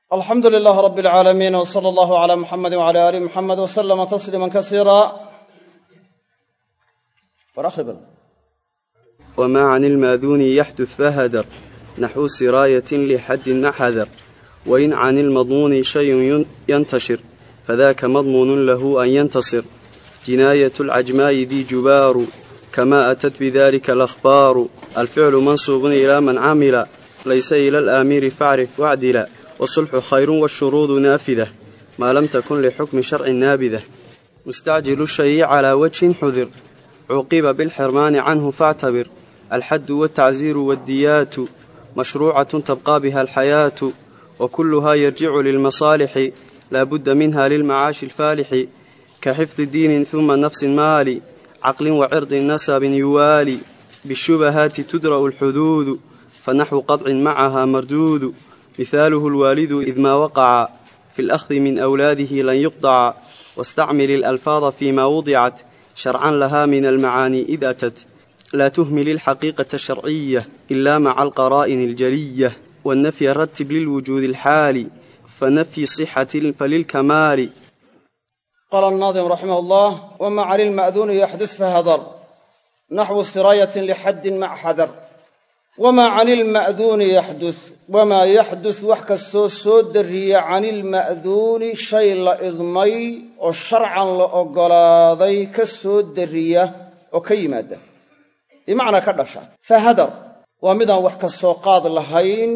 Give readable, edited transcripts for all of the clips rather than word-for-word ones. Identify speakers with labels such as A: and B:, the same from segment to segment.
A: alxamdu lilaah rabi alcaalamiin w sala allahu calaa muxamedi wcala aali muxamed w salama tasliima kasiira.
B: وما عن الماذون يحدث فهدر نحو سراية لحد مع حذر وإن عن المضمون شيء ينتشر فذاك مضمون له أن ينتصر جناية العجماء ذي جبار كما أتت بذلك الأخبار الفعل منصوب إلى من عمل ليس إلى الآمير فاعرف واعدلا والصلح خير والشروط نافذة ما لم تكن لحكم شرع نابذة مستعجل الشيء على وجه حذر عوقب بالحرمان عنه فاعتبر الحد والتعزير والديات مشروعة تبقى بها الحياة وكلها يرجع للمصالح لا بد منها للمعاش الفالح كحفظ دين ثم نفس مال عقل وعرض نسب يوالي بالشبهات تدرأ الحدود فنحو قطع معها مردود مثاله الوالد إذ ما وقع في الأخذ من أولاده لن يقطع واستعمل الألفاظ فيما وضعت شرعا لها من المعاني إذ أتت لا تهمل الحقيقة الشرعية إلا مع القرائن الجلية والنفي رتب للوجود الحالي فنفي صحة فللكمال.
A: قال الناظم رحمه الله: وما عن المأذون يحدث فهدر نحو سراية لحد مع حذر. وما عن المأذون يحدث وما يحدث wax kastoo soo dariya can ilma'duuni shay la idmay oo sharcan la ogolaaday ka soo dariya oo ka yimaada bimacnaa ka dhasha. fahadar waa midaan wax ka soo qaad lahayn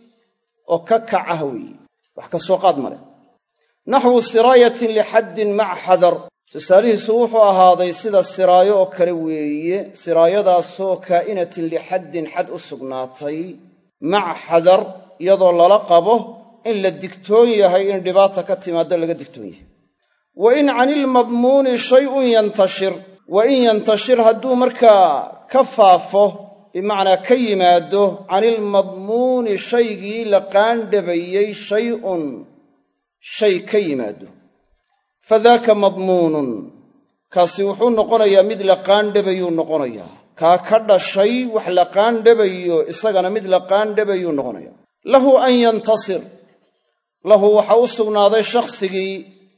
A: oo ka kaca weeye, wax ka soo qaad male. naxwu siraayatin lixaddin maca xadar, tusaalihiisu wuxuu ahaaday sida siraayo oo kale weeye, siraayadaasoo kaa'inatin lixaddin xad u sugnaatay maca xadar iyadoo lala qabo in la digtoon yahay in dhibaata ka timaado laga digtoon yahay. wa in canilmadmuuni shay'un yantashir, wa in yantashir hadduu markaa ka faafo bimacnaa ka yimaado canilmadmuuni shaygii la qaandhabayey shay'un shay ka yimaado fadaaka madmuunun, kaasi wuxuu noqonayaa mid la qaandhabayuu noqonayaa. kaa ka dhashay wax la qaandhabayo isagana mid la qaandhabayuu noqonayaa. lahu an yantasir, lahu waxa u sugnaaday shakhsigii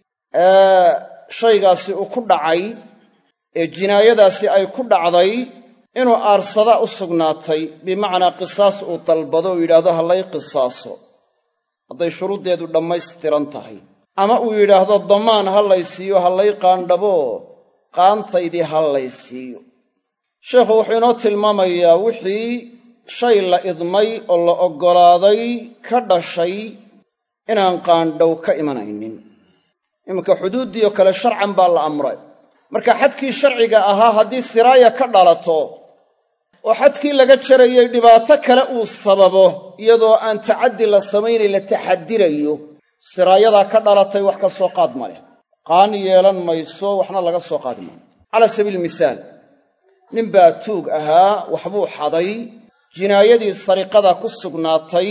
A: shaygaasi uu ku dhacay ee jinaayadaasi ay ku dhacday inuu aarsada u sugnaatay, bimacnaa qisaas uu dalbado uu yidhaahdo hallay qisaaso hadday shuruuddeedu dhammaystiran tahay, ama uu yidhaahdo damaan ha lay siiyo hallay qaandhabo qaantaydii ha lay siiyo. sheekhu wuxuu inoo tilmaamayaa wixii shay la idmay oo la oggolaaday ka dhashay inaan qaandhow ka imanaynin. iminka xuduuddiioo kale sharcan baa la amray. marka xadkii sharciga ahaa haddii siraaya ka dhalato oo xadkii laga jarayay dhibaato kale uu sababo iyadoo aan tacaddi la samaynayn la taxadirayo, siraayadaa ka dhalatay wax ka soo qaad ma leh, qaan yeelan mayso, waxna laga soo qaadi maayo. calaa sabiili misaal, nin baa tuug ahaa, waxbuu xaday, jinaayadii sariqada ku sugnaatay,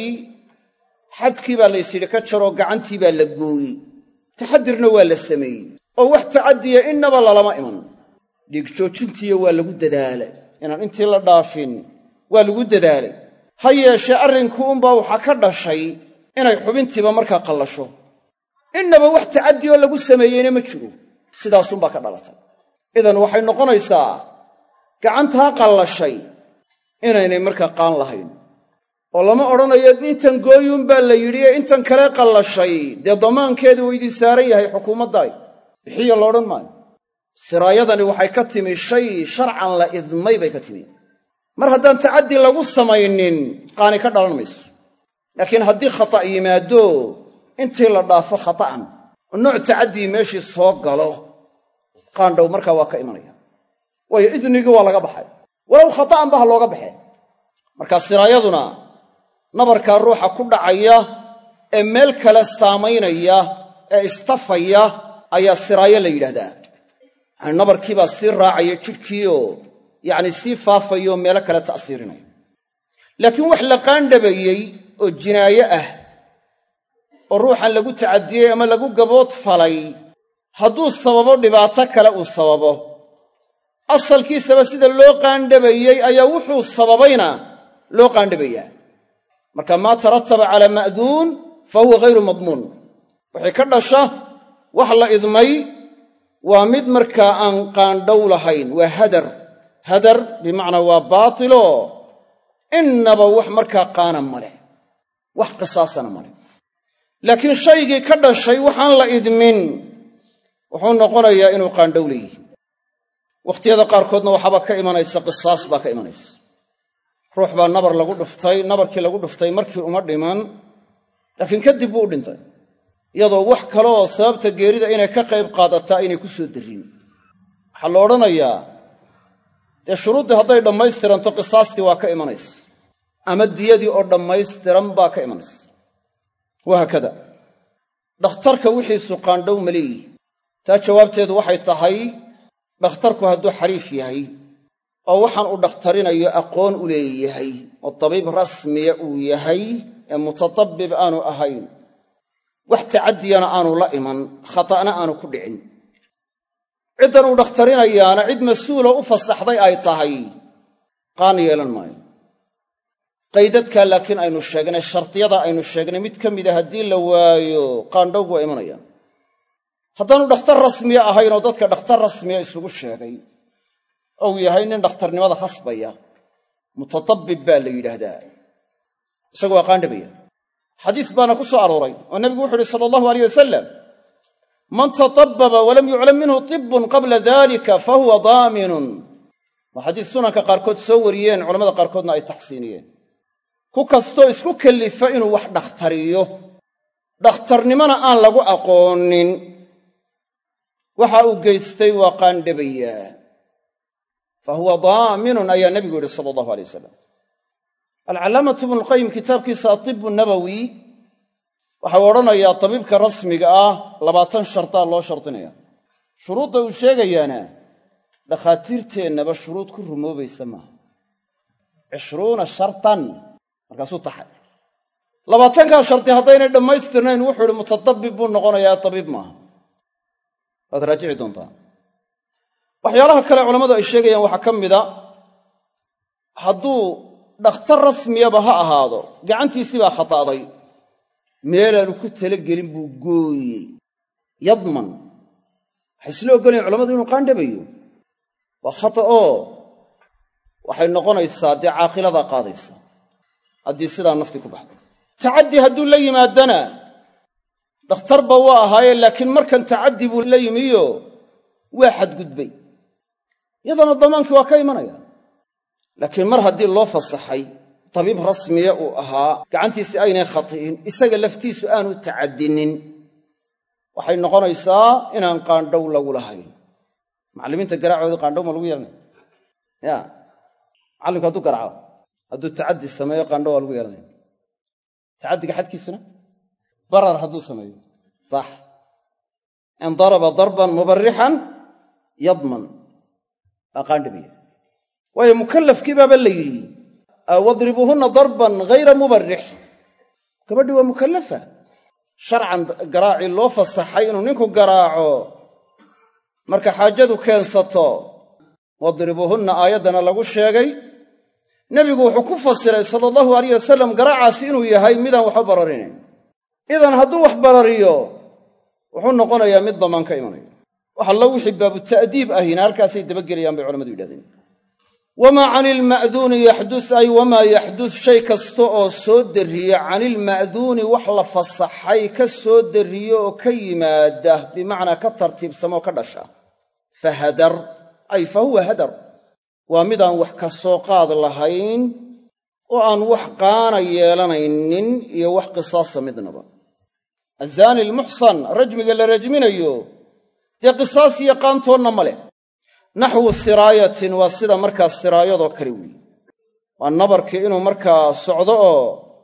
A: xadkii baa laysyidhi ka jaroo gacantii baa la gooyey, taxadirna waa la sameeyey oo wax tacaddiya innaba lalama iman. dhiigjoojintiiyo waa lagu dadaalay, inaan intii la dhaafin waa lagu dadaalay. ha yeeshee arrinku unbaa waxaa ka dhashay inay xubintiiba markaa qallasho, innaba wax tacaddi oo lagu sameeyeyna ma jiro, sidaasunbaa ka dhalatay. idan waxay noqonaysaa gacantaa qallashay inaynay markaa qaan lahayn, oo lama odhanayo intan gooyuunbaa la yidhi ee intan kale qallashay dee damaankeedu uu idin saaran yahay xukuumaddaay bixiya la odhan maayo. siraayadani waxay ka timi shay sharcan la idmay bay ka timi. mar haddaan tacaddi lagu samaynin qaani ka dhalan mayso. laakiin haddii khata' yimaado intii la dhaafo khata'an oo nooc tacaddii meeshii soo galo, qaandhow markaa waa ka imanaya, waayo idnigii waa laga baxay, walow khata'an ba ha looga baxee. markaa siraayaduna nabarkaa ruuxa ku dhacaya ee meel kale saamaynaya ee istafaya ayaa siraayo la yidhaahdaa. yacni nabarkiibaa sii raacaya jidhkiioo yacni sii faafayaoo meelo kale ta'siirinaya. laakiin wax la qaandhabayey oo jinaaye ah oo ruuxan lagu tacadiyey ama lagu gabood falay hadduu sababo dhibaato kale uu sababo, asalkiisaba sida loo qaandhabayey ayaa wuxuu sababayna loo qaandhabayaa. marka maa tarataba calaa ma'duun fa huwa ghayru madmuun wixii ka dhasha wax la idmay waa mid markaa aan qaandhow lahayn, waa hadar bimacnaa waa baatilo innaba wax markaa qaana ma leh, wax qisaasana ma leh. laakiin shaygii ka dhashay waxaan la idmin wuxuu noqonayaa inuu qaandhow leeyihi. wakhtiyada qaarkoodna waxaaba ka imanaysa qisaas baa ka imanaysa. ruux baa nabar lagu dhuftay, nabarkii lagu dhuftay markii uma dhiman, laakiin kadib buu u dhintay, iyadoo wax kale oo sababta geerida inay ka qayb qaadataa inay ku soo darin. waxaa la odhanayaa dee shuruuddii hadday dhammaystiranto qisaastii waa ka imanaysa, ama diyadii oo dhammaystiran baa ka imanaysa. wahaakada dhakhtarka wixiisu qaandhow ma leeyihi. taa jawaabteedu waxay tahay dhakhtarku hadduu xariif yahay oo waxaan uu dhakhtarinayo aqoon u leeyahay oo tabiib rasmiya uu yahay ee mutatabbib aanu ahayn, wax tacadiyana aanu la iman, khata'na aanu ku dhicin, ciddan uu dhakhtarinayaana cid mas-uuloo u fasaxday ay tahay, qaan yeelan maayo. qaydadkaa laakiin aynu sheegnay, shardiyada aynu sheegnay mid ka mida haddii la waayo qaandhowgu waa imanayaan. haddaanu dhakhtar rasmiya ahayn oo dadka dhakhtar rasmiya isugu sheegay ou yahay nin dhakhtarnimada khasbaya, mutatabbib baa la yidhaahdaa, isagu waa qaandhabaya. xadiis baana ku soo arooray oo nebigu wuxu uhi sala allahu alayh wasalam, man tatabbaba walam yuclam minhu tibbun qabla dalika fahuwa daaminun. waa xadiis sunanka qaarkood soo wariyeen, culamada qaarkoodna ay taxsiiniyeen. ku kastoo isku kellifa inuu wax dhakhtariyo, dhakhtarnimona aan lagu aqoonin, waxa uu geystay waa qaandhabayaa. fa huwa daaminun ayaa nebigu yidhi sala allahu alay wasalam. alcallaamatu ibnulqayim kitaabkiisa atibu nabowi waxau odhanayaa tabiibka rasmiga ah 20 shartaa loo shardinaya. shuruudda uu sheegayaana dhakhaatiirteennaba shuruud ku rumoobaysa maaha. 20 shartan markaasuu taxay. 20kaa shardi haddaynay dhammaystirnayn wuxuu idhi mutatabbib buu noqonayaa, tabiib maaha. waad raajici doontaa. waxyaalaha kale culammadu ay sheegayaan waxaa ka mida, hadduu dhakhtar rasmiyaba ha ahaado, gacantiisii baa khata'day, meelaanu ku talagelin buu gooyey, yadman. waxay isla oggolayen culammadu inuu qaandhabayo. waa khata oo waxay noqonaysaa dee caaqiladaa qaadaysa haddii sidaa nafti ku baxdo. tacaddi hadduu la yimaadana dhakhtarba waa ahaaye, laakiin markan tacaddi buu la yimiyo waa xadgudbay, iyadana damaankii waa ka imanaya. laakiin mar haddii loo fasaxay, tabiib rasmiya uu ahaa, gacantiisi aynay khati'in, isaga laftiisu aanu tacaddinin, waxay noqonaysaa inaan qaandhow lagu lahayn. macallimiinta garaacooda qaandhow ma lagu yeelanaya? ya macallimku hadduu garaaco, hadduu tacaddi sameeyo qaandhow waa lagu yeelanaya. tacaddiga xadkiisuna barar hadduu sameeyo, sax. in daraba darban mubarrixan yadman, waa qaandhabaya. waayo mukallafkii baaba la yidhi wadribuuhunna darban ghayra mubarrix. gabadhii waa mukallafa, sharcan garaacii loo fasaxay inuu ninku garaaco marka xaajadu keensato. wadribuuhunna aayaddana lagu sheegay, nebigu wuxuu ku fasiray sala allahu alayh wasalam garaacaasi inuu yahay midaan waxba bararinayn. idan hadduu wax barariyo wuxuu noqonayaa mid damaan ka imanaya. wax allo wixii baabu ta'diib ahina halkaasay dabagelayaan bay culammadu yidhahdeen. wamaa cani ilma'duuni yaxdus, ay wamaa yaxdus shay kasta oo soo darriya canilma'duuni wax la fasaxay ka soo darriyo oo ka yimaada, bimacnaa ka tartiibsamo oo ka dhasha. fa hadar, ay fa huwa hadar, waa midaan wax ka soo qaad lahayn oo aan wax qaana yeelanaynin iyo wax qisaasa midnaba. azaani almuxsan, rajmiga la rajminayo dee qisaas iyo qaantoonna ma leh. naxwu siraayatin, waa sida markaa siraayadoo kale weeye. waa nabarkii inuu markaa socdo oo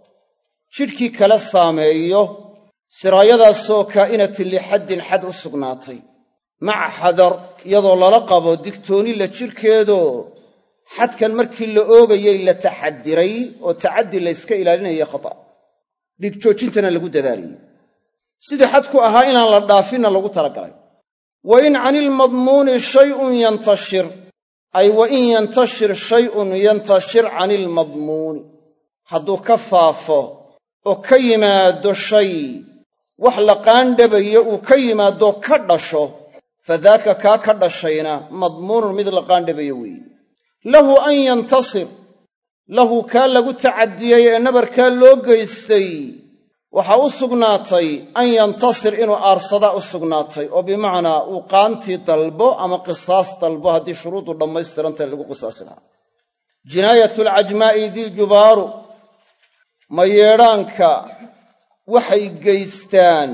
A: jidhkii kala saameeyo, siraayadaasoo kaa'inatin lixaddin xad u sugnaatay, maca xadar, iyadoo lala qabo digtooni la jidhkeedoo xadkan markii la oogayey la taxadiray oo tacaddi layska ilaalinaya khata', dhigjoojintana lagu dadaalayey, sidii xadku ahaa inaan la dhaafinna lagu talagalay. wa in cani ilmadmuuni shay'un yantashir, ay wa in yantashir shay'un yantashir cani ilmadmuuni, hadduu ka faafo oo ka yimaado shay wax la qaandhabayo uu ka yimaado ka dhasho fadaaka kaa ka dhashayna madmuunun mid la qaandhabayo weeye lahu an yantasir lahu kaa lagu tacadiyey ee nabarkaa loo geystay waxaa u sugnaatay an yantasir inuu aarsadaa u sugnaatay oo bimacnaa uu qaantii dalbo ama qisaas dalbo haddii shuruudu dhammaystirantahay lagu qisaasi lahaa jinaayatlcajmaa'i dii jubaaru mayeedhaanka waxay geystaan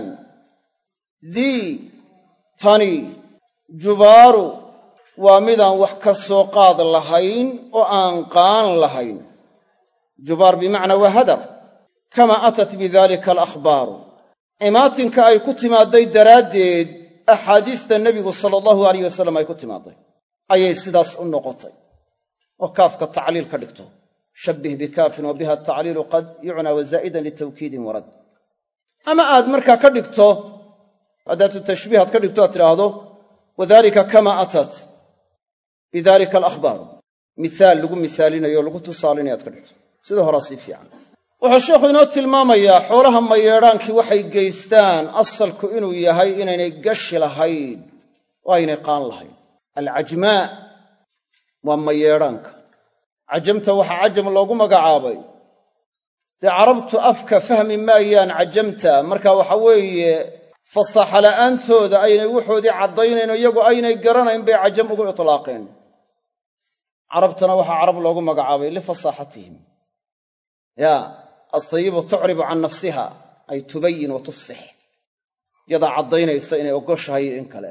A: dii tani jubaaru waa midaan wax ka soo qaad lahayn oo aan qaan lahayn jubaar bimacnaa waa hadar kamaa atat bidaalika alakhbaaru imaatinka ay ku timaadday daraaddeed axaadiista nebigu sala allahu alayh wasallam ay ku timaadday ayay sidaas u noqotay oo kaafka tacliil ka dhigto shabbih bikaafin wa biha atacliilu qad yucnaa wazaa'idan litawkiidin warad ama aad markaa ka dhigto adaatu tashbiih aad ka dhigto aad tidhaahdo wadaalika kamaa atat bidaalika alakhbaaru mihaal lagu misaalinayo o lagu tusaalinayo aad ka dhigto sida horaa sii fiican wuxuu sheekhu inoo tilmaamayaa xoolaha mayeedhaankii waxay geystaan asalku inuu yahay inaynay gashi lahayn oo aynay qaan lahayn alcajmaa waa mayeedhaanka cajamta waxaa cajam loogu magacaabay dee carabtu afka fahmi maayaan cajamta marka waxa weeye fasaaxa la'aantooda aynay wuxoodii caddaynayn oo iyagu aynay garanayn bay cajam ugu itlaaqeen carabtana waxaa carab loogu magacaabay lifasaaxatihim yaa asayibu tucribu can nafsiha ay tubayin wa tufsix yadaa caddaynaysa inay ogoshahay in kale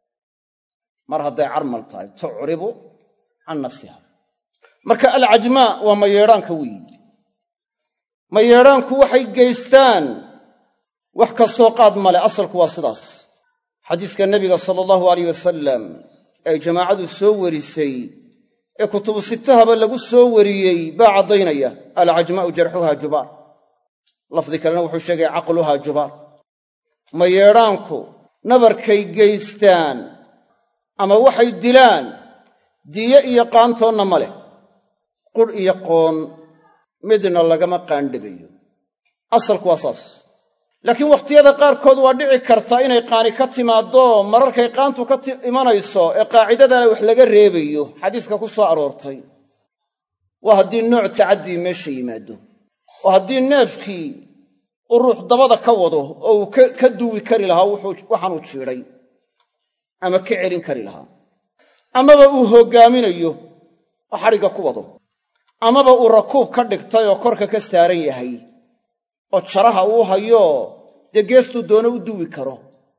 A: mar hadday carmal tahay tucribu can nafsiha marka alcajmaa waa mayeedhaanka weyi mayeedhaanku waxay geystaan wax ka soo qaad male asalku waa sidaas xadiiska nebiga sala allahu alayh wasalam ee jamaacadu soo warisay ee kutubu sitahaba lagu soo wariyey baa caddaynaya alcajmaa'u jarxuhaa jubaar lafdi kalena wuxuu sheegay caqluhaa jubaar mayeedhaanku nabarkay geystaan ama waxay dilaan diye iyo qaantoonna ma leh qudh iyo qoon midna lagama qaandhabayo asalku waa saas laakiin wakhtiyada qaarkood waa dhici kartaa inay qaani ka timaaddo mararkay qaantu ka imanayso ee qaacidadana wax laga reebayo xadiiska ku soo aroortay waa haddii nooc tacaddii meesha yimaado oo haddii neefkii uu ruux dabada ka wado oo uu ka duwi kari lahaa waxaanuu jiidhay ama ka celin kari lahaa amaba uu hoggaaminayo oo xadhigga ku wado amaba uu rakuub ka dhigtay oo korka ka saaran yahay oo jaraha uu hayo dee geestuu doono u duwi karo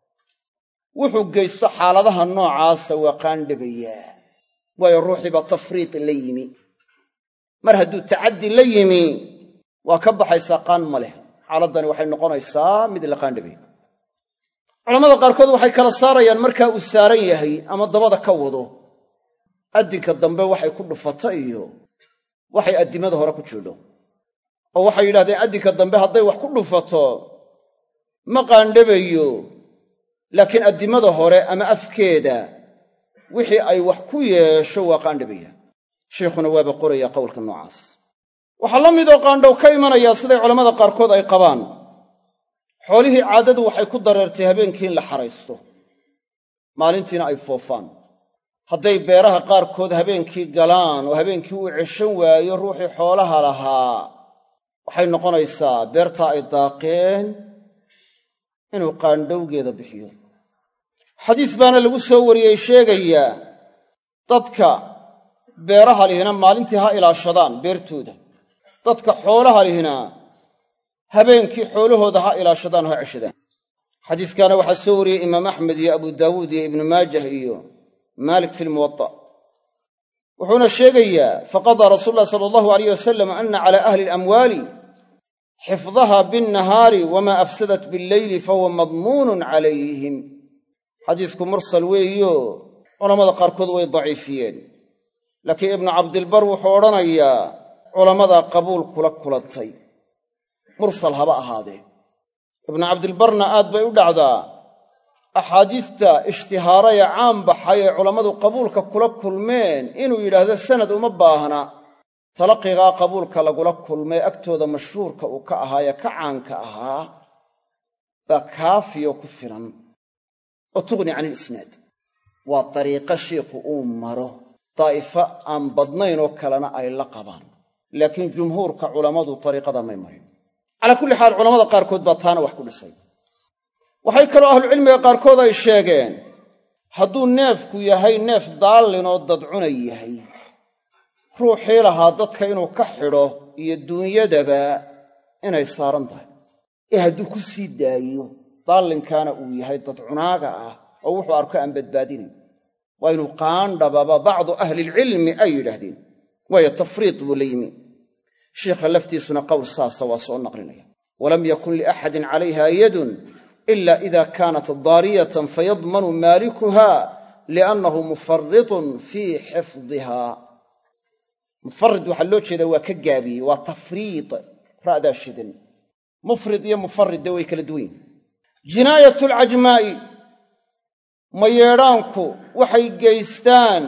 A: wuxuu geysto xaaladaha noocaasa waa qaandhabayaa waayo ruuxiiba tafriid la yimi mar hadduu tacaddi la yimi waa ka baxaysaa qaan ma leh xaaladdani waxay noqonaysaa mid la qaandhabayo culammada qaarkood waxay kala saarayaan markaa uu saaran yahay ama dabada ka wado addinka dambe waxay ku dhufata iyo waxay addimada hore ku jiidho oo waxay yidhahdeen addinka dambe hadday wax ku dhufato ma qaandhabayo laakiin addimada hore ama afkeeda wixii ay wax ku yeesho waa qaandhabaya sheikhuna waaba qoraya qowlka noocaas waxaa la midoo qaandhow ka imanaya siday culammada qaarkood ay qabaan xoolihii caadadu waxay ku dareertay habeenkii in la xaraysto maalintiina ay foofaan hadday beeraha qaarkood habeenkii galaan oo habeenkii uu ceshan waayo ruuxii xoolaha lahaa waxay noqonaysaa beertaa ay daaqeen inuu qaandhowgeeda bixiyo xadiis baana lagu soo wariyey sheegayaa dadka beeraha lihina maalintii ha ilaashadaan beertooda dadka xoolaha lihina habeenkii xoolahooda ha ilaashadaan oo ha ceshadaan xadiiskaana waxaa soo wariyey imaam axmed iyo abu daawuud iyo ibnu maajah iyo maalik fi lmuwatta wuxuuna sheegayaa faqadaa rasuulu llahi sala allahu alayh wasalam ana cala ahli alamwaali xifdaha binnahaari wamaa afsadat billeyli fahuwa madmuunun calayhim xadiisku mursal weeyo culammada qaarkood way daciifiyeen laakiin ibnu cabdilbar wuxuu odhanayaa culammadaa qabuul kula kulantay mursal haba ahaadee ibnu cabdilbarna aad bay u dhacdaa axaadiista ishtihaara ee caan baxay ee culammadu qabuulka kula kulmeen inuu yidhaahdo sanad uma baahna talaqigaa qabuulka lagula kulmay agtooda mashhuurka uu ka ahaayee ka caanka ahaa baa kaafiyo ku filan oo tughni can ilisnaad. waa dariiqo shiikhu uu maro daa'ifo aan badnayn oo kalena ay la qabaan, laakiin jumhuurka culammadu dariiqada may marin. calaa kulli xaal culammada qaarkood baa taana wax ku dhisay. waxay kaloo ahlucilmiga qaarkood ay sheegeen hadduu neefku yahay neef daallin oo dadcuna yahay, ruuxii lahaa dadka inuu ka xidho iyo duunyadaba inay saaran tahay. hadduu ku sii daayo daallinkaana uu yahay dadcunaaga ah oo wuxuu arko aan badbaadinayn, waa inuu qaandhababa bacdu ahlilcilmi ay yidhaahdeen, waayo tafriid buu la yimi. shiikha laftiisuna qowl saasa waa soo naqlinaya. walam yakun liaxadin calayha yadun ila ida kaanat daariyatan fayadmanu maalikuha liannahu mufaridun fii xifdiha. mufarid waxaa loo jeedaa waa ka gaabiyey, waa tafriid, ra'daa shidan. mufrid iyo mufarid dee way kala duwan yihin. jinaayatu alcajmaa'i, mayeedhaanku waxay geystaan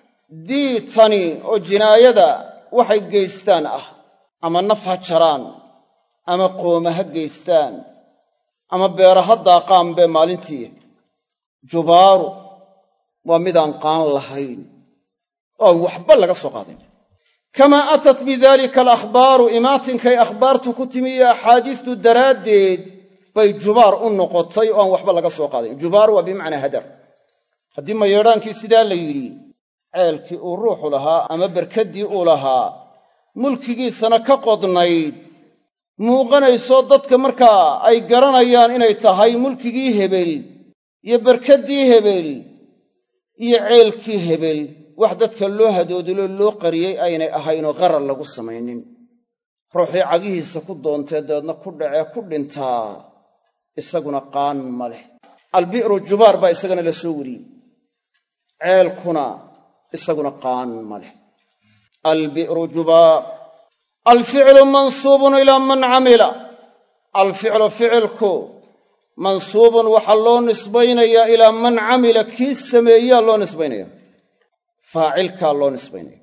A: diitani oo jinaayada waxay geystaan ah, ama naf ha jaraan ama qooma ha geystaan ama beera ha daaqaan bee maalintii. jubaaru waa midaan qaan lahayn oo aan waxba laga soo qaadayn. kamaa atat bidaalika alakhbaaru, imaatinkay akhbaartu ku timi iyo axaadiistu daraaddeed bay jubaar u noqotay oo aan waxba laga soo qaadayn. jubaar waa bimacnaa hadar. haddii mayeedhaankii sidaa la yidhi, ceelkii uu ruuxu lahaa ama berkaddii uu lahaa mulkigiisana ka qodnayd, muuqanayso dadka markaa ay garanayaan inay tahay mulkigii hebel iyo berkaddii hebel iyo ceelkii hebel, wax dadka loo hadoodiloo loo qariyey aynay ahaynoo qarar lagu samaynin. ruuxii cagihiisa ku doontee dabeedna ku dhacee ku dhintaa isaguna qaan ma leh. albi'ru jubaar baa isagana la soo wariyey, ceelkuna isaguna qaan ma leh. albi'ru jubaar. alficlu mansuubun ilaa man camila. alficlu ficilku mansuubun waxaa loo nisbaynayaa ilaa man camila, kii sameeyaa loo nisbaynaya, faacilkaa loo nisbaynaya.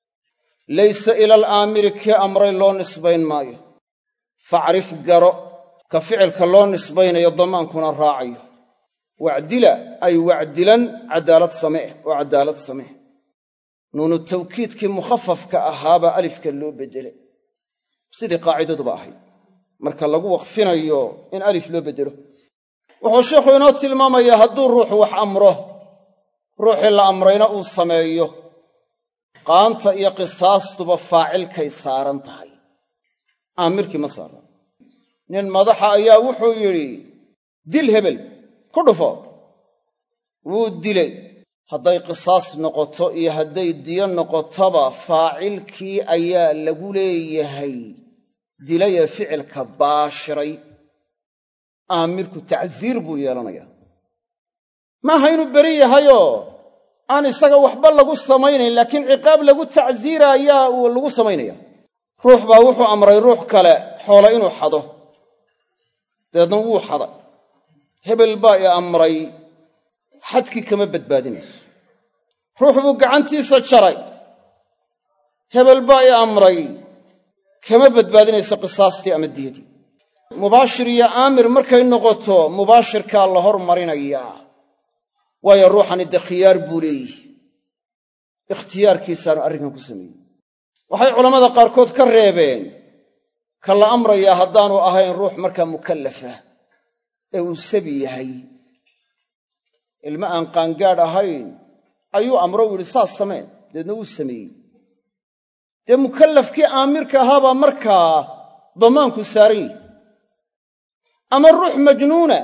A: laysa ila alaamiri, kii amray loo nisbayn maayo. facrif garo, ka ficilka loo nisbaynayo damaankuna raacayo. wacdila ay wacdilan, cadaalad samee oo cadaalad samee. nuunu tawkiidkii mukhafafka ahaabaa alifka loo beddelay, sidii qaacidaduba ahayd marka lagu waqfinayo in alif loo beddelo. wuxuu sheikhu inoo tilmaamayaa hadduu ruuxu wax amro, ruuxii la amrayna uu sameeyo, qaanta iyo qisaastuba faacilkay saaran tahay, aamirkii ma saaran. nin madaxa ayaa wuxuu yidhi dil hebel, ku dhufo. wuu dilay. hadday qisaas noqoto iyo hadday diyo noqotoba faacilkii ayaa lagu leeyahay dilayee ficilka baashiray. aamirku tacsiir buu yeelanayaa. maaha inuu beri yahayoo aan isaga waxba lagu samaynayn, laakiin ciqaab lagu tacsiira ayaa lagu samaynaya. ruux baa wuxuu amray ruux kale xoolo inuu xado, dabeedna wuu xaday. hebel baa i amray, xadkii kama badbaadinayso. ruux buu gacantiisa jaray, hebel baa i amray, kama badbaadinayso qisaastii ama diyadii. mubaashir iyo aamir markay noqoto mubaashirkaa la hormarinayaa, waayo ruuxani dee khiyaar buu leeyihi, ikhtiyaarkiisaanu arrinkan ku sameeyey. waxay culammada qaarkood ka reebeen ka la amrayaa haddaanu ahayn ruux markaa mukallafa ee uu sabi yahay, ilma aan qaangaadh ahayn ayuu amro u yidhi saas samee, deedna wuu sameeyey. dee mukallafkii aamirka ahaabaa markaa damaanku saaran yihi. ama ruux majnuuna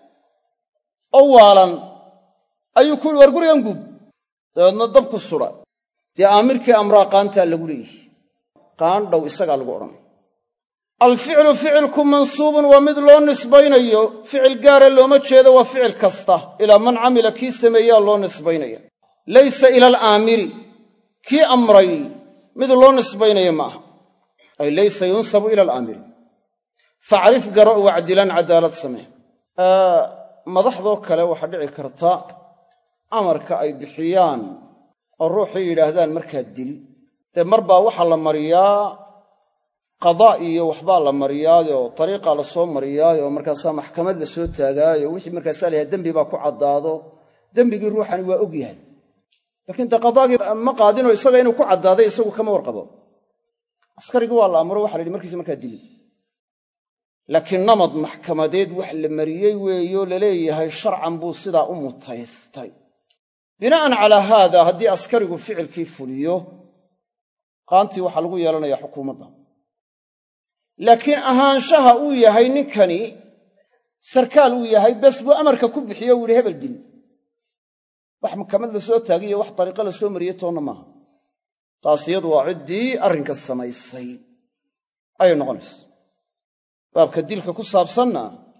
A: oo waalan ayuu ku yidhi war gurigan guub, dabeedna dabku sudha. dee aamirkii amraa qaantaa lagu leeyihi, qaandhow isagaa lagu odhanay. alficlu ficilku mansuubun waa mid loo nisbaynayo, ficil gaara looma jeedo, waa ficil kasta. ilaa man camila, kii sameeyaa loo nisbaynaya. laysa ila alaamiri, kii amray mid loo nisbaynaya ma aha. ay laysa yunsabu ila alaamiri. facrif garo wacdilan, cadaalad samee. madaxdoo kale waxaa dhici karta amarka ay bixiyaan oo ruuxay yidhaahdaan markaa dil, dee mar baa waxaa la mariyaa qadaa iyo waxbaa la mariyaayo dariiqaa la soo mariyaayo markaasaa maxkamad la soo taagaayo wixii markaasaa layahay dembi baa ku caddaado dembigii ruuxani waa og yahay laakiin dee qadaagii ma qaadinoo isaga inuu ku caddaaday isagu kama warqabo askarigii waa la amro waxa la yidhi markiisa markaa dili laakiin namad maxkamadeed wax la mariyey weeyo laleeyahay sharcan buu sidaa u mutaystay bina'an calaa haada haddii askarigu ficilkii fuliyo qaantii waxaa lagu yeelanayaa xukuumadda laakiin ahaanshaha uu yahay ninkani sarkaal uu yahay bes buu amarka ku bixiyo u yidhi hebel dil wax maxkamad la soo taagiyo wax dariiqo la soo mariyey toonna maaha taas iyadu waa ciddii arrinka samaysay ayay noqonaysa baabka dilka ku saabsanna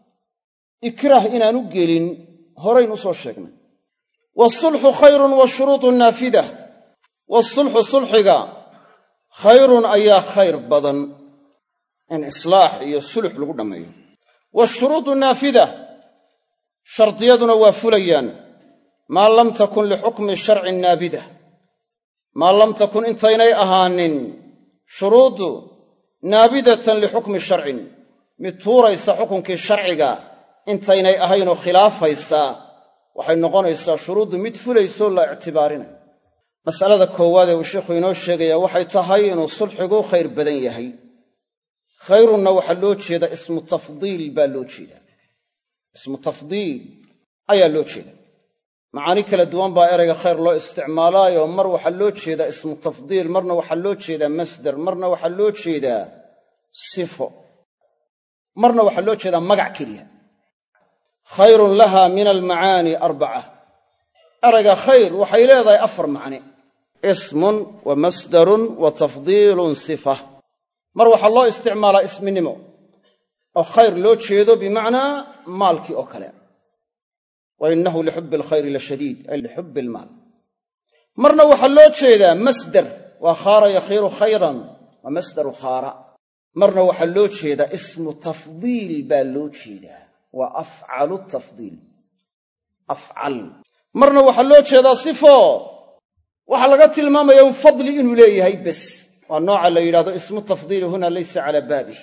A: ikraah inaanu gelin horaynu u soo sheegnay waasulxu khayrun washuruutu naafida waasulxu sulxiga khayrun ayaa khayr badan in islaax iyo sulux lagu dhammeeyo waashuruutu naafida shardiyaduna waa fulayaan maa lam takun lixukmi sharcin naabida maa lam takun intaynay ahaanin shuruuddu naabidatan lixukmi sharcin mid tuuraysa xukunkii sharciga intaynay ahaynoo khilaafaysaa waxay noqonaysaa shuruuddu mid fulaysoo la ictibaarinayo mas'alada koowaad ee uu sheikhu inoo sheegayaa waxay tahay inuu sulxigu khayr badan yahay khayrunna waxaa loo jeedaa ismu tafdiil baa loo jeedaa ismu tafdiil ayaa loo jeedaa macaani kala duwan baa erayga khayr loo isticmaalaayo mar waxaa loo jeedaa ismu tafdiil marna waxaa loo jeedaa masdar marna waxaa loo jeedaa sifo marna waxaa loo jeedaa magac keliya khayrun laha min almacaani arbaca erayga khayr waxay leedahay 4 macne ismun wa masdarun wa tafdiilun sifa mar waxaa loo isticmaalaa isminimo oo khayr loo jeedo bimacnaa maalkii oo kale wa innahu lixubbi alkhayri la shadiid ay lixubbi almaal marna waxaa loo jeedaa masdar waa khaara yakhiiru khayran wa masdaru khaara marna waxaa loo jeedaa ismu tafdiil baa loo jeedaa waa afcalu tafdiil afcal marna waxaa loo jeedaa sifo waxaa laga tilmaamaya un fadli inuu leeyahay bes waa nooca la yidhahdo ismu tafdiili huna laysa calaa baabih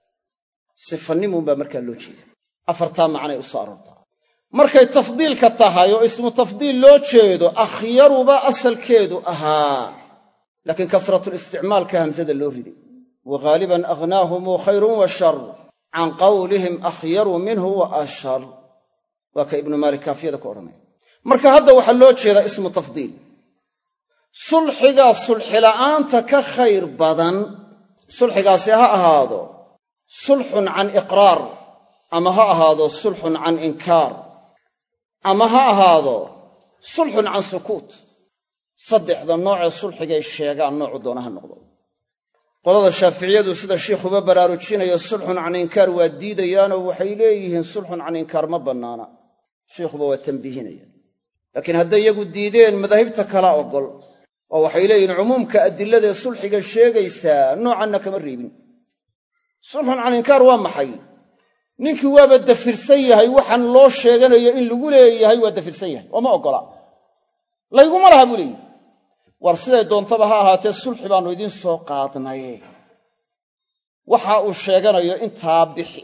A: sifanimunbaa markaa loo jeeda 4 macnay u soo aroortaa markay tafdiilka tahay oo ismu tafdiil loo jeedo akhyaruba asalkeedu ahaa laakiin kasratulisticmaalka hamsada loo riday wa ghaaliban aghnaahumu khayrun wa shar can qawlihim akhyaru minhu wa ashar waa ka ibnu maalik kaafiyada ku odhanaya marka hadda waxaa loo jeedaa ismu tafdiil sulxigaa sulxila'aanta ka khayr badan sulxigaasi ha ahaado sulxun can iqraar ama ha ahaado sulxun can inkaar ama ha ahaado sulxun can sukuut 3 noocee sulxigay sheegaan noocu doona ha noqdo qolada shaaficiyadu sida shiikhuba baraarujinayo sulxun can inkaar waa diidayaanoo waxay leeyihiin sulxun can inkaar ma bannaana shiikhuba waa tambiihinaya laakiin hadday iyagu diideen madaahibta kala ogol oo waxay leeyihiin cumuumka adiladaee sulxiga sheegaysaa noocanna kama reebin sulxun can inkaar waa maxay ninkii waaba dafirsan yahay waxaan loo sheeganayo in lagu leeyahay waa dafirsan yahay oo ma oggola layguma laha buu leeyihi war siday doontaba ha ahaatee sulxi baannu idiin soo qaadnaye waxa uu sheeganayo intaa bixi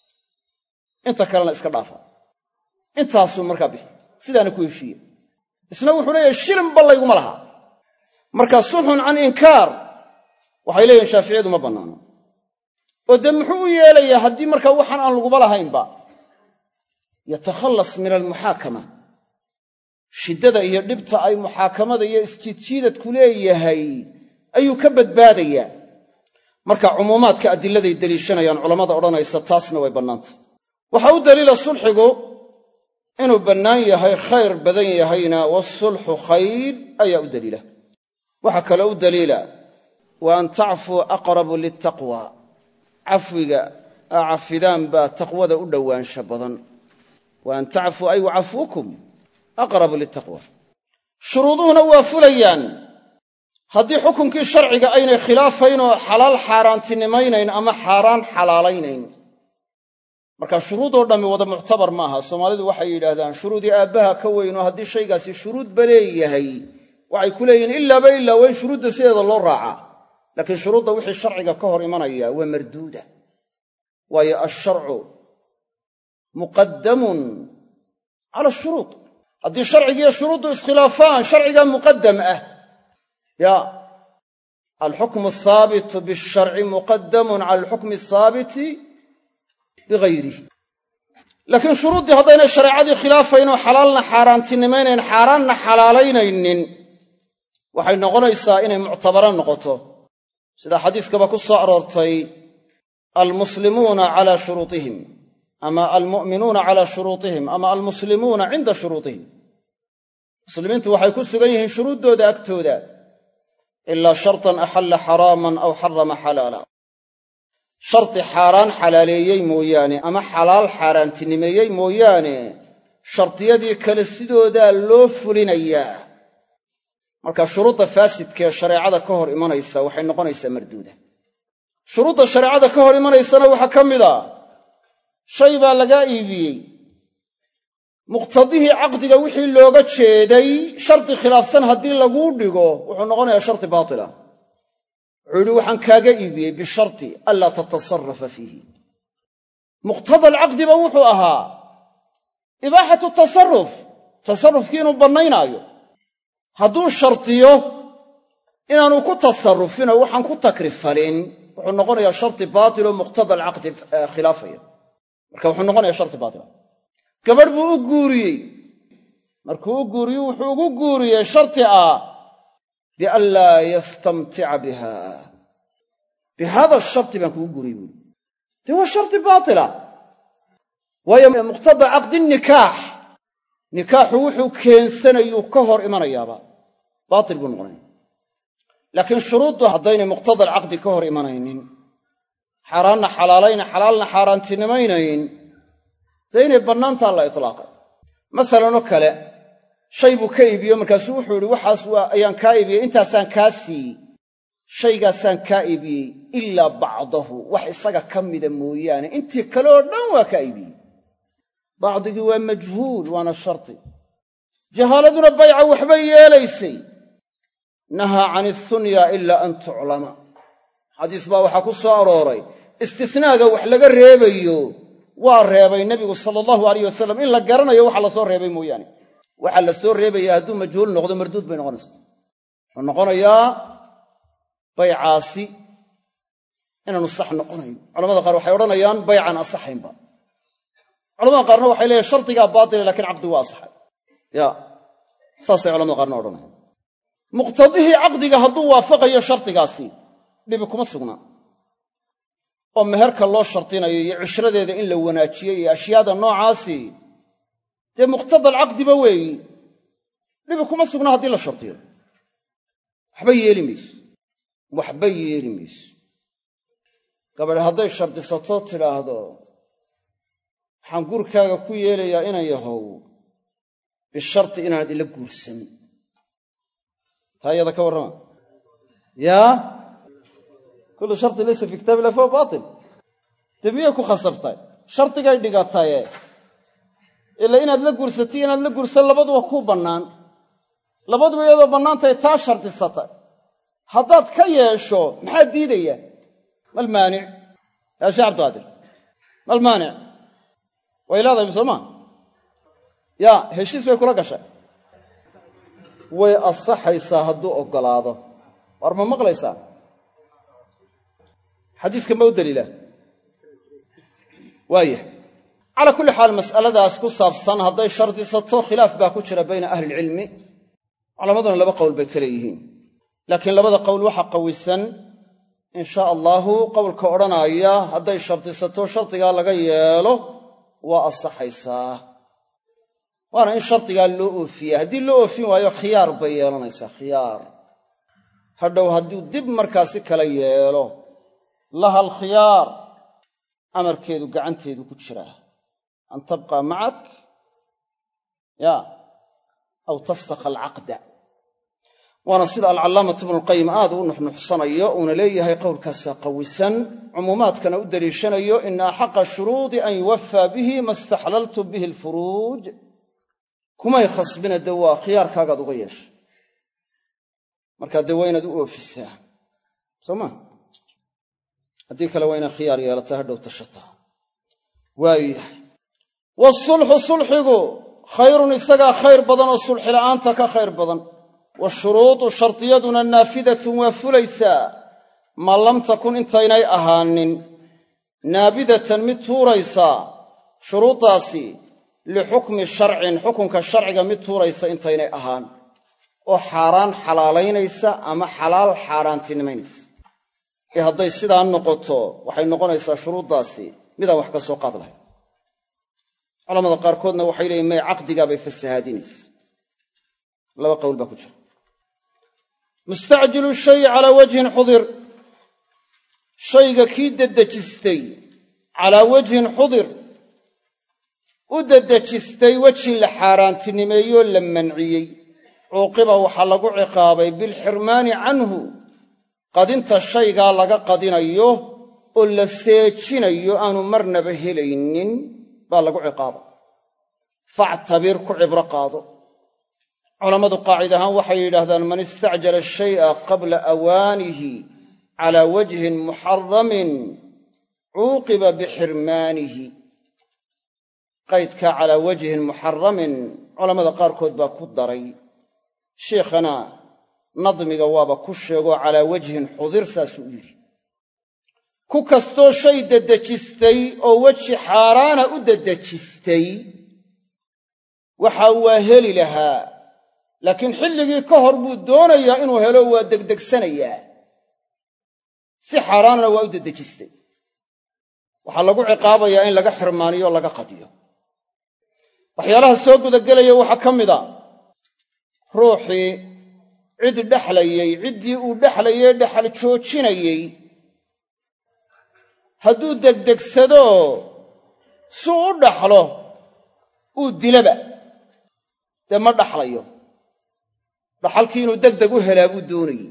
A: inta kalena iska dhaafa intaasuu markaa bixi sidaana ku heshiiye isna wuxuu leeyahay shilinba layguma laha marka sulxun can inkaar waxay leeyihin shaaficiyadu ma bannaano oo dee muxuu u yeelayaa haddii markaa waxaan aan laguba lahaynba yatakhallas min almuxaakama shiddada iyo dhibta ay muxaakamada iyo isjiidjiidadku leeyahay ayuu ka badbaadayaa marka cumuumaadka adilladay deliishanayaan culammada odhanaysa taasna way bannaantay waxaa u daliila sulxigu inuu bannaan yahay khayr badan yahayna waasulxu khayr ayaa u daliila waxaa kaloo u daliila wa an tacfuu aqrabu liltaqwa cafwiga aa cafidaan baa taqwada u dhowaansha badan wa an tacfuu ay wacafuukum aqrabu liltaqwa shuruuduhuna waa fulayaan haddii xukunkii sharciga aynay khilaafaynoo xalaal xaaraantinimaynayn ama xaaraan xalaalaynayn marka shuruudoo dhammi wada muctabar maaha soomaalidu waxay yidhaahdaan shuruudii aabbaha ka weynoo haddii shaygaasi shuruudba leeyahay waxay ku leeyihiin ilaaba ilaa waa in shuruudda sideeda loo raacaa laakiin shuruudda wixii sharciga ka hor imanaya waa marduuda waayo asharcu muqaddamun cala ashuruud haddii sharcigiiyo shuruuddu iskhilaafaan sharcigaa muqaddam ah ya alxukmu ahaabitu bisharci muqaddamun cala alxukmi ahaabiti bigayrihi laakiin shuruuddii haddaynay shareecadii khilaafayn oo xalaalna xaaraantinimaynayn xaaraanna xalaalaynaynin waxay noqonaysaa inay muctabaro noqoto sida xadiiskaba ku soo aroortay almuslimuuna calaa shuruutihim ama almu'minuuna calaa shuruutihim ama almuslimuuna cinda shuruutihim muslimiintu waxay ku sugan yihiin shuruuddooda agtooda ilaa shartan axalla xaraaman aw xarama xalaala sharti xaaraan xalaaleeyey mooyaane ama xalaal xaaraantinimeeyey mooyaane shardiyadii kale sidoodaa loo fulinayaa marka shuruudda faasidkaee shareecada ka hor imanaysa waxay noqonaysaa marduuda shuruudda shareecada ka hor imanaysana waxaa ka mid a shay baa lagaa iibiyey muqtadihii caqdiga wixii looga jeeday shardi khilaafsan haddii laguu dhigo wuxuu noqonayaa shardi baatila wuxuu yidhi waxaan kaaga iibiyey bisharti anlaa tatasarrafa fiihi muqtada alcaqdiba wuxuu ahaa ibaaxatu tasarruf tasarrufkii inuu bannaynaayo hadduu shartiyo inaanu ku tasarrufinoo waxaan ku takrifalin wuxuu noqonayaa shardi baatiloo muqtada alcaqdi khilaafaya marka wuxuu noqonayaa shardi baatila gabadh buu u guuriyey markuu u guuriyu wuxuu ugu guuriyey sharti ah bian laa yastamtica biha bihada sharti baan kugu guuriyey buuri dee waa shardi baatila waayo muqtada caqdi nikaax nikaaxu wuxuu keensanayuu ka hor imanayaaba baatil buu noqonaya laakiin shuruuddu haddaynay muqtada alcaqdi ka hor imanaynin xaaraanna xalaalayna xalaalna xaaraantinimaynayn dee inay bannaantaa la itlaaqay masalanoo kale shay buu ka iibiyo markaasuu wuxuu yidhi waxaas ayaan kaa iibiyey intaasaan kaa siiyey shaygaasaan kaa iibiyey ilaa bacdahu wax isaga ka mida mooyaane intii kale oo dhan waa kaa iibiyey bacdigii waa majhuul waana sharti jahaaladuna bayca waxbay yeelaysay nahaa can isunya ilaa an tuclama xadiis baa waxaa ku soo arooray istisnaaga wax laga reebayo waa reebay nebigu sala allahu alayh wasalam in la garanayo waxa la soo reebay mooyaane waxa la soo reebaya hadduu majhuul noqdo marduud bay noqonaysaa wuxuu noqonayaa baycaasi inaanu sax noqonayn culamada qaar waxay odhanayaan baycan asaxaynba culamada qaarna waxay leeyahay shardigaa baatila lakiin caqdi waa asaxay ya saasay culamada qaarna odhanayaan muqtadihii caqdiga hadduu waafaqayo shardigaasi dhibi kuma sugnaa oo meherka loo shardinayo iyo cishradeeda in la wanaajiyo iyo ashyaada noocaasi dee muqtada alcaqdiba weeyi dhibi kuma sugna haddii la shardiyo waxba yeeli mayso gabadh hadday shardisato tidhaahdo waxaan gurkaaga ku yeelayaa inan yahow bisharti inaanad ila guursan taa iyada ka warrama yaa kullu sharti laysa fi kitaab illah fahuwa baatil dee miyay ku khasabtay shardigay dhigataye ilaa inaad la guursatay inaad la guursan labaduba kuu bannaan labaduba iyadoo bannaantahay taa shardisatay haddaad ka yeesho maxaa diidaya mal maanic yaa sheekh cabdiqaadir mal maanic way leedahay soo maa yaa heshiis bay kula gashay way asaxaysaa hadduu oggolaado war ma maqlaysaa xadiiskan baa u daliila waaya calaa kulli xaal mas'aladaas ku saabsan hadday shardisato khilaaf baa ku jira bayna ahlilcilmi culammaduna laba qowl bay ka leeyihiin laakiin labada qowl waxa qawisan in shaa allaahu qowlka odhanaaya hadday shardisato shardigaa laga yeelo waa asaxaysaa waana in shardigaa loo oofiya haddii loo oofin waayo khiyaar bay yeelanaysaa khiyaar hadhow hadduu dib markaasi kala yeelo laha alkhiyaar amarkeedu gacanteedu ku jiraa an tabqaa macak ya aw tafsakha alcaqda waana sida alcallaamatu ibnulqayim aad u nuxnuxsanayo uuna leeyahay qowlkaasaa qawisan cumuumaadkana u deliishanayo ina axaqa shuruudi an yuwafaa bihi ma istaxlaltum bihi alfuruuj kumay khasbina de waa khiyaarkaagaad uga yeeshay markaa dee waa inaad u oofisaa soo maa haddii kale waa inaad khiyaar yeelataa hadhow tashataa waayahay waasulxu sulxigu khayrun isagaa khayr badan oo sulxi la'aanta ka khayr badan washuruudu shardiyaduna naafidatun waa fulaysaa maa lam takun intaynay ahaanin naabidatan mid tuuraysaa shuruuddaasi lixukmi sharcin xukunka sharciga mid tuuraysa intaynay ahaan oo xaaraan xalaalaynaysa ama xalaal xaaraantinimaynaysa ee hadday sidaa noqoto waxay noqonaysaa shuruuddaasi midaan wax ka soo qaad lahayn culamada qaarkoodna waxay leeyihin may caqdigaabay fasahaadinaysa laba qowl baa ku jira mustacjilu shayi calaa wajhin xudir shayga kii dedejistay calaa wajhin xudir u dedejistay weji la xaaraantinimeeyoo la manciyey cuuqiba waxaa lagu ciqaabay bilxirmaani canhu qadinta shaygaa laga qadinayo oo la seejinayo aanu marnaba helaynin baa lagu ciqaabay factabir ku cibro qaado culammadu qaacid ahaan waxay yidhaahdaan man istacjala shay'a qabla awaanihi calaa wajhin muxaramin cuuqiba bixirmaanihi qaydkaa calaa wajhin muxaramin culammada qaarkood baa ku daray sheikhana nadmiga waaba ku sheegoo calaa wajhin xudir saasuu u yidhi ku kastoo shay dedejistay oo weji xaaraana u dedejistay waxaa waa heli lahaa laakiin xilligii ka hor buu doonayaa inuu helo waa degdegsanayaa si xaaraanna waa u dedejistay waxaa lagu ciqaabayaa in laga xirmaaniyo o laga qadiyo waxyaalaha soo gudagelaya waxaa ka mid a ruuxii cid dhexlayey ciddii uu dhexlayey dhexal joojinayey hadduu degdegsado suu u dhaxlo uu dilaba dee ma dhaxlayo dhaxalkii inuu degdeg u helaa buu doonayey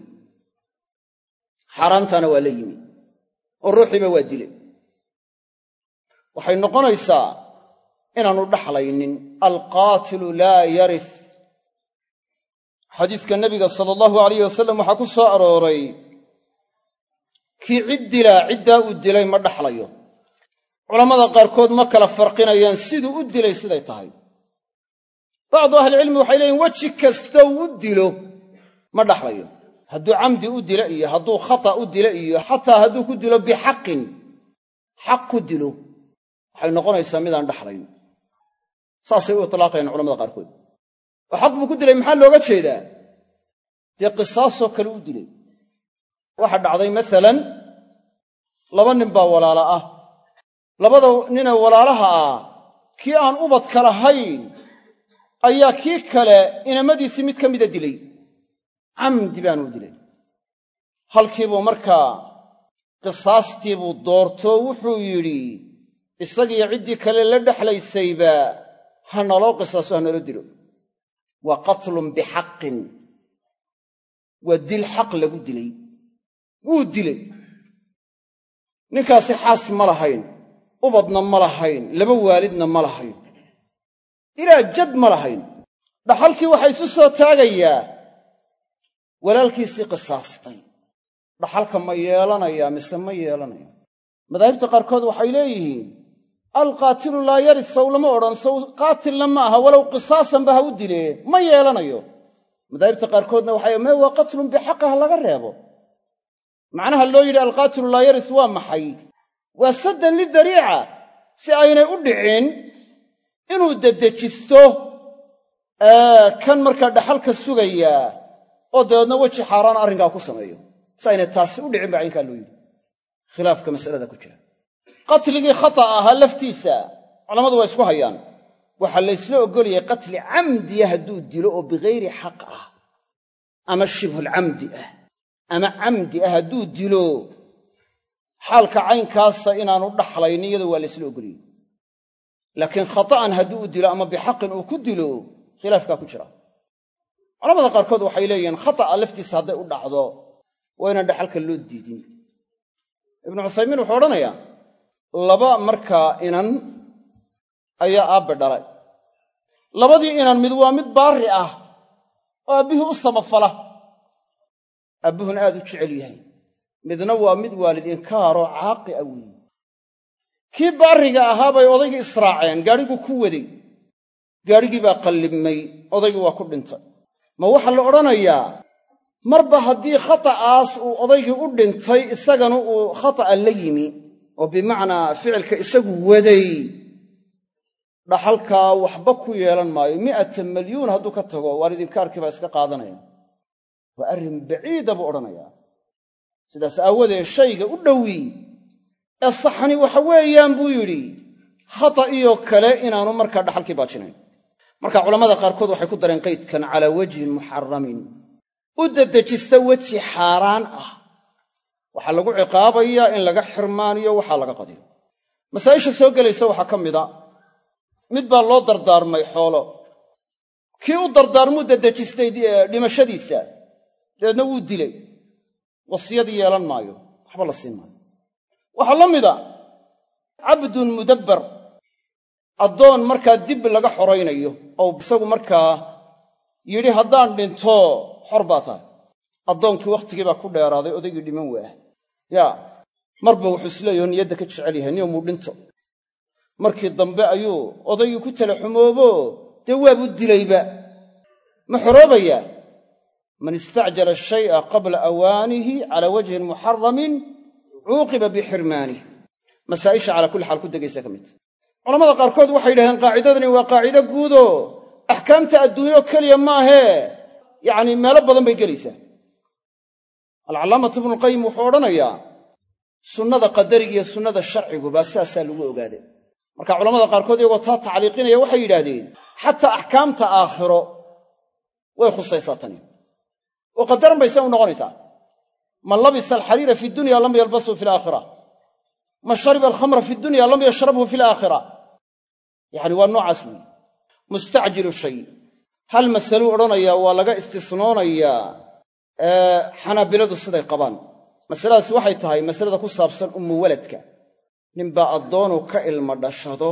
A: xaaraantana waa la yimi oo ruuxiiba waa dilay waxay noqonaysaa inaannu dhaxlaynin alqaatilu laa yarith xadiiska nebiga sala allahu alayh wasalam waxaa ku soo arooray kii cid dilaa ciddaa uu dilay ma dhaxlayo culammada qaarkood ma kala farqinayaan siduu u dilay siday tahay bacdu ahlicilmi waxay leeyihin weji kastou u dilo ma dhaxlayo hadduu camdi u dilo iyo hadduu khata u dilo iyo xataa hadduu ku dilo bixaqin xaq ku dilo waxay noqonaysaa midaan dhaxlayn saasay u itlaaqayaan culamada qaarkood oo xaq buu ku dilay maxaa looga jeedaa dee qisaasoo kale u dilay waxa dhacday masalan laba nin baa walaala ah labada ninee walaalaha ah kii aan ubadka lahayn ayaa kii kale inamadiisii mid ka mida dilay camdi baanuu dilay halkiibuu markaa qisaastiibuu doortoo wuxuu yidhi isagiyo ciddii kale la dhexlaysayba ha naloo qisaaso ha nalo dilo waa qatlun bixaqin waa dil xaq lagu dilay wuu dilay ninkaasi xaas ma lahayn ubadna ma lahayn laba waalidna ma lahayn ilaa jad ma lahayn dhaxalkii waxaa isu soo taagayaa walaalkiisii qisaastay dhaxalka ma yeelanayaa mise ma yeelanaya madaahibta qaarkood waxay leeyihiin alqaatilu laa yaris sow lama odhan sow qaatilna ma aha walow qisaasanba ha u dilee ma yeelanayo madaahibta qaarkoodna waxay mee waa qatlun bixaqi ha laga reebo macnaha loo yidhi alqaatilu laa yaris waa maxay waa saddan lidariica si aynay u dhicin inuu dedejisto kan markaa dhaxalka sugayaa oo dabeedna weji xaaraan arrinkaa ku sameeyo si aynay taasi u dhicin baa caynkaa loo yidhi khilaafka masalada ku jira qatligii khata ahaa laftiisa culammadu waa isku hayaan waxaa laysla oggoliyay qatli camdiya hadduu dilo oo bikayri xaq ah ama shibhulcamdi ah ama camdi ah hadduu dilo xaalka caynkaasa inaanu dhaxlayn iyada waa laysla oggoliyey laakiin khata'an hadduu u dilo ama bixaqin uu ku dilo khilaafkaa ku jira culamada qaarkood waxay leeyihiin khata'a laftiisa hadday u dhacdo waa inaan dhaxalka loo diidin ibnu cuthaymiin wuxuu odhanayaa laba markaa inan ayaa aabbe dhalay labadii inan mid waa mid baarri ah oo aabbihii u samafala abbuhun aad u jecel yahay midna waa mid waalid inkaaroo caaqi a weeye kii baariga ahaa bay odaygii israaceen gaadhiguu ku waday gaadhigii baa qallibmay odaygii waa ku dhintay ma waxaa la odhanayaa marba haddii khata'aas uu odaygii u dhintay isagana uu khata'a la yimi oo bimacnaa ficilka isagu waday dhaxalkaa waxba ku yeelan maayo 100 milyuun hadduu ka tago waalidinkaarkii baa iska qaadanaya waa arrin baciida buu odhanayaa sidaas aawadeed shayga u dhowi ee saxani waxa weeyaan buu yidhi khata iyo kale inaanu markaa dhaxalkii baajinayn marka culammada qaarkood waxay ku dareen qaydkan calaa wajhin muxaramin u dedejista weji xaaraan ah waxaa lagu ciqaabayaa in laga xirmaaniyo waxaa laga qadiyo masaa'isha soo gelaysa waxaa ka mida mid baa loo dardaarmay xoolo kii u dardaarmuu dedejistay dhimashadiisa dabeedna wuu dilay wasiyadii yeelan maayo waxba la siin maayo waxaa la mida cabdun mudabbar addoon markaa dib laga xoraynayo oo isagu markaa yidhi haddaan dhinto xor baa tahay addoonkii wakhtigii baa ku dheeraaday odaygii dhiman waah yaa marba wuxuu isleeyaho niyadda ka jecel yahay niyo muu dhinto markii dambe ayuu odaygii ku tala xumoobo dee waabuu dilayba ma xoroobayaa man istacjala ashay'a qabla awaanihi calaa wajhin muxaramin cuuqiba bixirmaanih masaa'isha calaa kulli xaal ku degaysa ka mid culamada qaarkood waxay yidhahdeen qaacidadani waa qaacido guudoo axkaamta adduunyo keliya maahee yacnii meelo badan bay gelaysaa alcallaamatu ibnulqayim wuxuu odhanayaa sunnada qadariga iyo sunnada sharciguba sidaasaa lagu ogaaday marka culamada qaarkood iyagoo taa tacliiqinaya waxay yidhaahdeen xataa axkaamta aakhiro way khusaysaa tani oo qadaran bay see u noqonaysaa man labisa alxariira fi dunya lam yalbashu fi alaakhira man shariba alkhamra fi dunya lam yashrabhu fi alaakhira yacni waa noocaas weeye mustacjilu shay hal masaluu odhanayaa waa laga istisnoonayaa xanaabiladu siday qabaan masaladaas waxay tahay masalada ku saabsan ummu waladka ninbaa addoonu ka ilma dhashado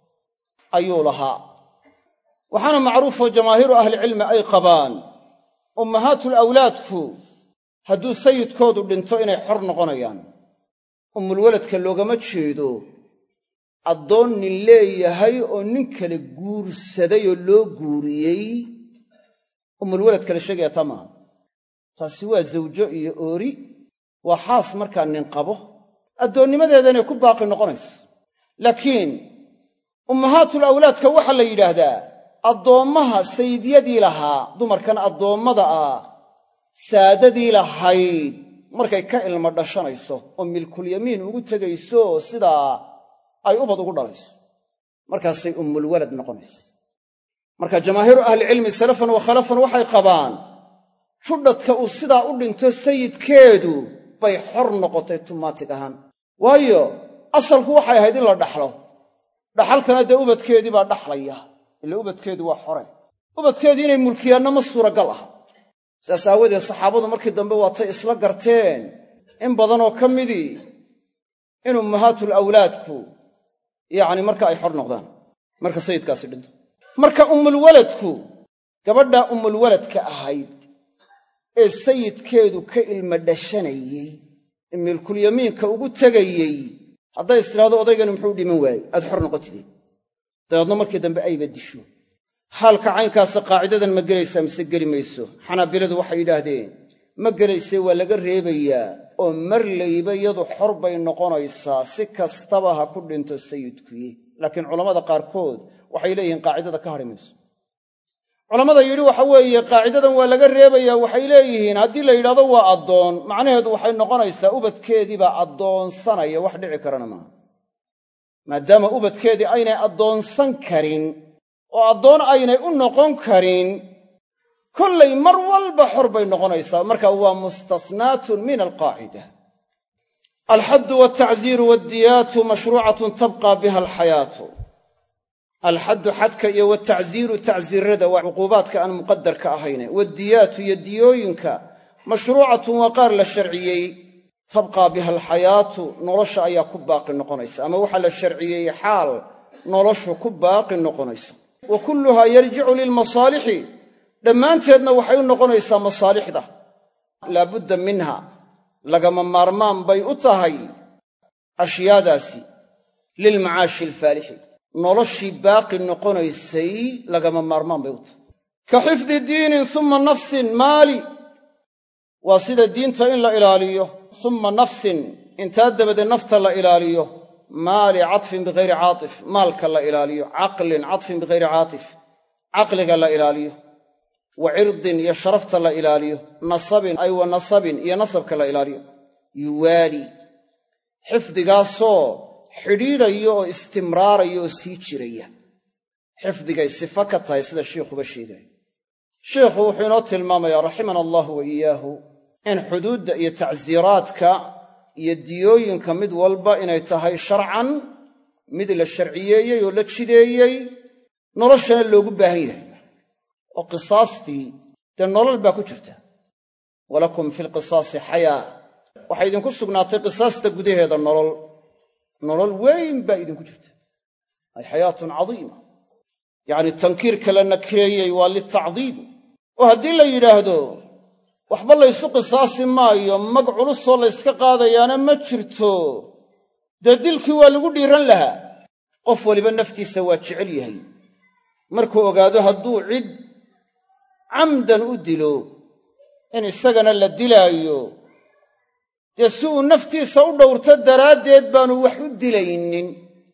A: ayuu lahaa waxaana macruufoo jamaahiiru ahlicilmi ay qabaan ummahaatul awlaadku hadduu sayidkoodu dhinto inay xor noqonayaan ummulwaladka loogama jeedo addoon nin leeyahay oo nin kale guursaday oo loo guuriyey ummulwaladka la sheegaya taa maaha taasi waa zawjo iyo oori waa xaas markaa nin qabo addoonnimadeeda inay ku baaqi noqonayso laakiin ummahaatul awlaadka waxaa la yidhaahdaa addoommaha sayidyadii lahaa dumarkan addoommada ah saadadii lahayd markay ka ilmo dhashanayso oo milkulyamiin ugu tegayso sidaa ay ubad ugu dhalayso markaasay ummulwalad noqonayso marka jamaahiiru ahlicilmi salafan wa khalafan waxay qabaan judhadka uu sidaa u dhinto sayidkeedu bay xor noqotay tumaatig ahaan waayo asalku waxay ahayd in la dhaxlo dhaxalkana dee ubadkeedii baa dhaxlaya ila ubadkeedu waa xore ubadkeedii inay mulkiyaanna ma suuragal aha saas aawadeed saxaabadu markii dambe waatay isla garteen in badanoo ka midii in ummahaatul awlaadku yacni marka ay xor noqdaan marka sayidkaasi dhinto marka ummulwaladku gabadhaa ummulwaladka ahayd ee sayidkeedu ka ilma dhashanayey ee milkulyamiinka ugu tegayey hadday istiraado odaygani muxuu dhiman waayey aad xor noqotidee dabeedna markii dambe ayba disho xaalka caynkaasa qaacidadan ma gelaysaa mise geli mayso xanaabiladu waxay yidhaahdeen ma gelaysee waa laga reebayaa oo marlayba iyadu xor bay noqonaysaa si kastaba ha ku dhinto sayidkuye laakiin culammada qaarkood waxay leeyihiin qaacidada ka hadhi mayso culammada yidhi waxa weeye qaacidadan waa laga reebayaa waxay leeyihiin haddii la yidhahdo waa addoon macnaheedu waxay noqonaysaa ubadkeediibaa addoonsanaya wax dhici karana maaha maadaama ubadkeedii aynay addoonsan karin oo addoon aynay u noqon karin kollay mar walba xor bay noqonaysaa marka waa mustasnaatun min alqaacida alxaddu waltacziiru waaddiyaatu mashruucatun tabqa biha alxayaatu alxaddu xadka iyo watacziiru tacsiirada waa cuquubaadka aan muqadarka ahayne waaddiyaatu iyo diyooyinka mashruucatun waa qaar la sharciyey tabqaa biha alxayaatu nolosha ayaa ku baaqi noqonaysa ama waxaa la sharciyey xaal noloshu ku baaqi noqonayso wa kulluhaa yarjicu lilmasaalixi dhammaanteedna waxay u noqonaysaa masaalixda laabudda minha lagama maarmaan bay u tahay ashyaadaasi lilmacaashi alfaalixi noloshii baaqi noqonaysay lagama maarmaan bay u tahay ka xifdi diinin summa nafsin maali waa sida diinta in la ilaaliyo summa nafsin intaa dabadeed nafta la ilaaliyo maali caطfin bikayri caatif maalka la ilaaliyo caqlin caطfin bikayri caatif caqliga la ilaaliyo wa cirdin iyo sharafta la ilaaliyo nasabin ay wa nasabin iyo nasabka la ilaaliyo yuwaali xifdigaasoo xidhiidhaya oo istimraaraya oo sii jiraya xifdigay sifo ka tahay sida shiikhuba sheegaya sheikhu wuxuu inoo tilmaamayaa raximana allahu wa iyaahu in xuduudda iyo tacsiiraadka iyo diyooyinka mid walba inay tahay sharcan mid la sharciyeeyey oo la jideeyey noloshana loogu baahan yahay oo qisaastii dee nolol baa ku jirta walakum fi lqisaasi xayaa waxay idinku sugnaatay qisaasta gudaheeda nolol weyn baa idinku jirta ay xayaatun cadiima yacni tankiirka la nakireeyey waa litacdiim oo haddii la yidhaahdo waxba laysu qisaasi maayo mag culusoo layska qaadayaana ma jirto dee dilkii waa lagu dhiiran lahaa qof waliba naftiisa waa jecel yahay markuu ogaado hadduu cid camdan u dilo in isagana la dilaayo dee si uu naftiisa u dhowrto daraaddeed baanu wax u dilaynin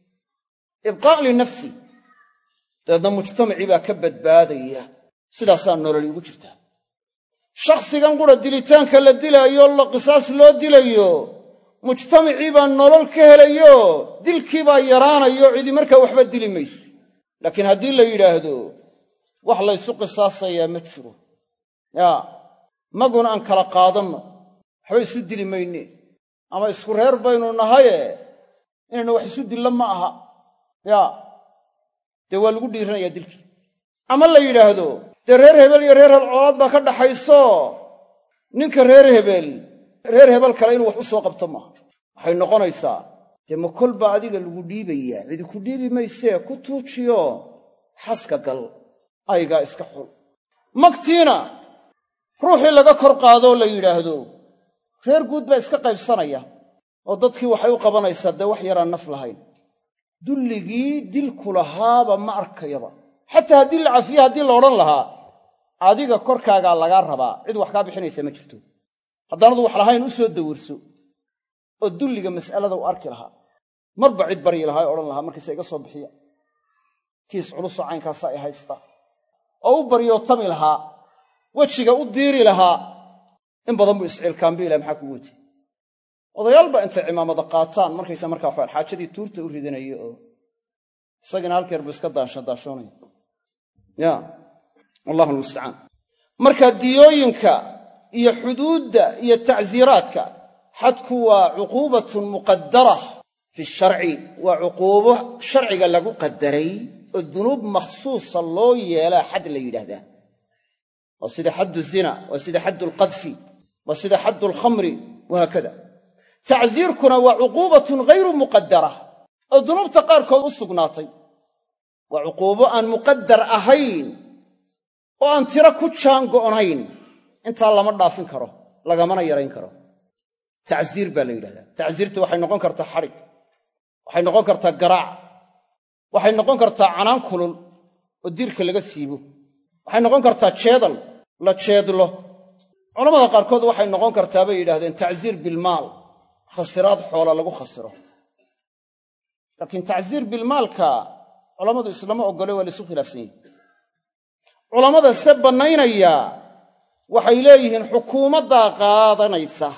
A: ibqaa' linafsi dabeedna mujtamacii baa ka badbaadaya sidaasaa nololi ugu jirtaa shakhsigan qura dilitaanka la dilaayo la qisaas loo dilayo mujtamacii baa nolol ka helayo dilkii baa yaraanayo cidi markaa waxba dili mayso laakiin haddii la yidhaahdo wax laysu qisaasayaa ma jiro yaa maguna aan kala qaadanno waxba isu dili mayne ama isku reer baynu nahaye inaynu wax isu dilla ma aha yaa dee waa lagu dhiiranayaa dilkii ama la yidhaahdo dee reer hebel iyo reer colaad baa ka dhaxayso ninka reer hebel kale inuu wax u soo qabto maaha waxay noqonaysaa dee ma kol baa adiga lagu dhiibayaa cidi ku dhiibi maysee ku tuujiyo xaska gal aygaa iska xul magtiina ruuxii laga kor qaadoo la yidhaahdo reer guud baa iska qaybsanaya oo dadkii waxay u qabanaysaa dee wax yaraan naf lahayn dulligii dilku lahaaba ma arkayaba xataa haddii la cafiye haddii la odhan lahaa adiga korkaagaa lagaa rabaa cid wax kaa bixinaysa ma jirto haddaanadu wax lahayn u soo dawirso oo dulliga mas'alada u arki lahaa marba cid baryi lahaa ee odhan lahaa markiisa iga soo bixiya kiis culusoo caynkaasaa i haysta oo u baryootami lahaa wejiga u diiri lahaa in badan buu isciilkaanbi ilaha maxaa kugu weti odayaalba intay cimaamada qaataan markaysa markaa waxaan xaajadii tuurta u ridanayo oo isagina halkeer buu iska daashoonaya ya wallahu almustacaan marka diyooyinka iyo xuduudda iyo tacsiiraadka xadku waa cuquubatun muqadara fi sharci waa cuquubo sharciga lagu qadaray oo dunuub makhsuusa loo yeelaa xad la yidhaahdaa waa sida xaddu zina waa sida xaddu alqadfi waa sida xaddu alkhamri wahaakada tacsiirkuna waa cuquubatun ghayru muqadara oo dunuubta qaarkood u sugnaatay waa cuquubo aan muqadar ahayn oo aan tiro ku jaan go'nayn intaa lama dhaafin karo lagamana yarayn karo tacsiir baa la yidhahdaa tacsiirta waxay noqon kartaa xadhig waxay noqon kartaa garaac waxay noqon kartaa canaan kulul oo diirka laga siibo waxay noqon kartaa jeedal la jeedlo culammada qaarkood waxay noqon kartaa bay yidhahdeen tacsiir bilmaal khasiraad xoola lagu khasiro laakiin tacsiir bilmaalka culammadu islama oggole waa laysu khilaafsan yihin culammada se bannaynaya waxay leeyihiin xukuumaddaa qaadanaysa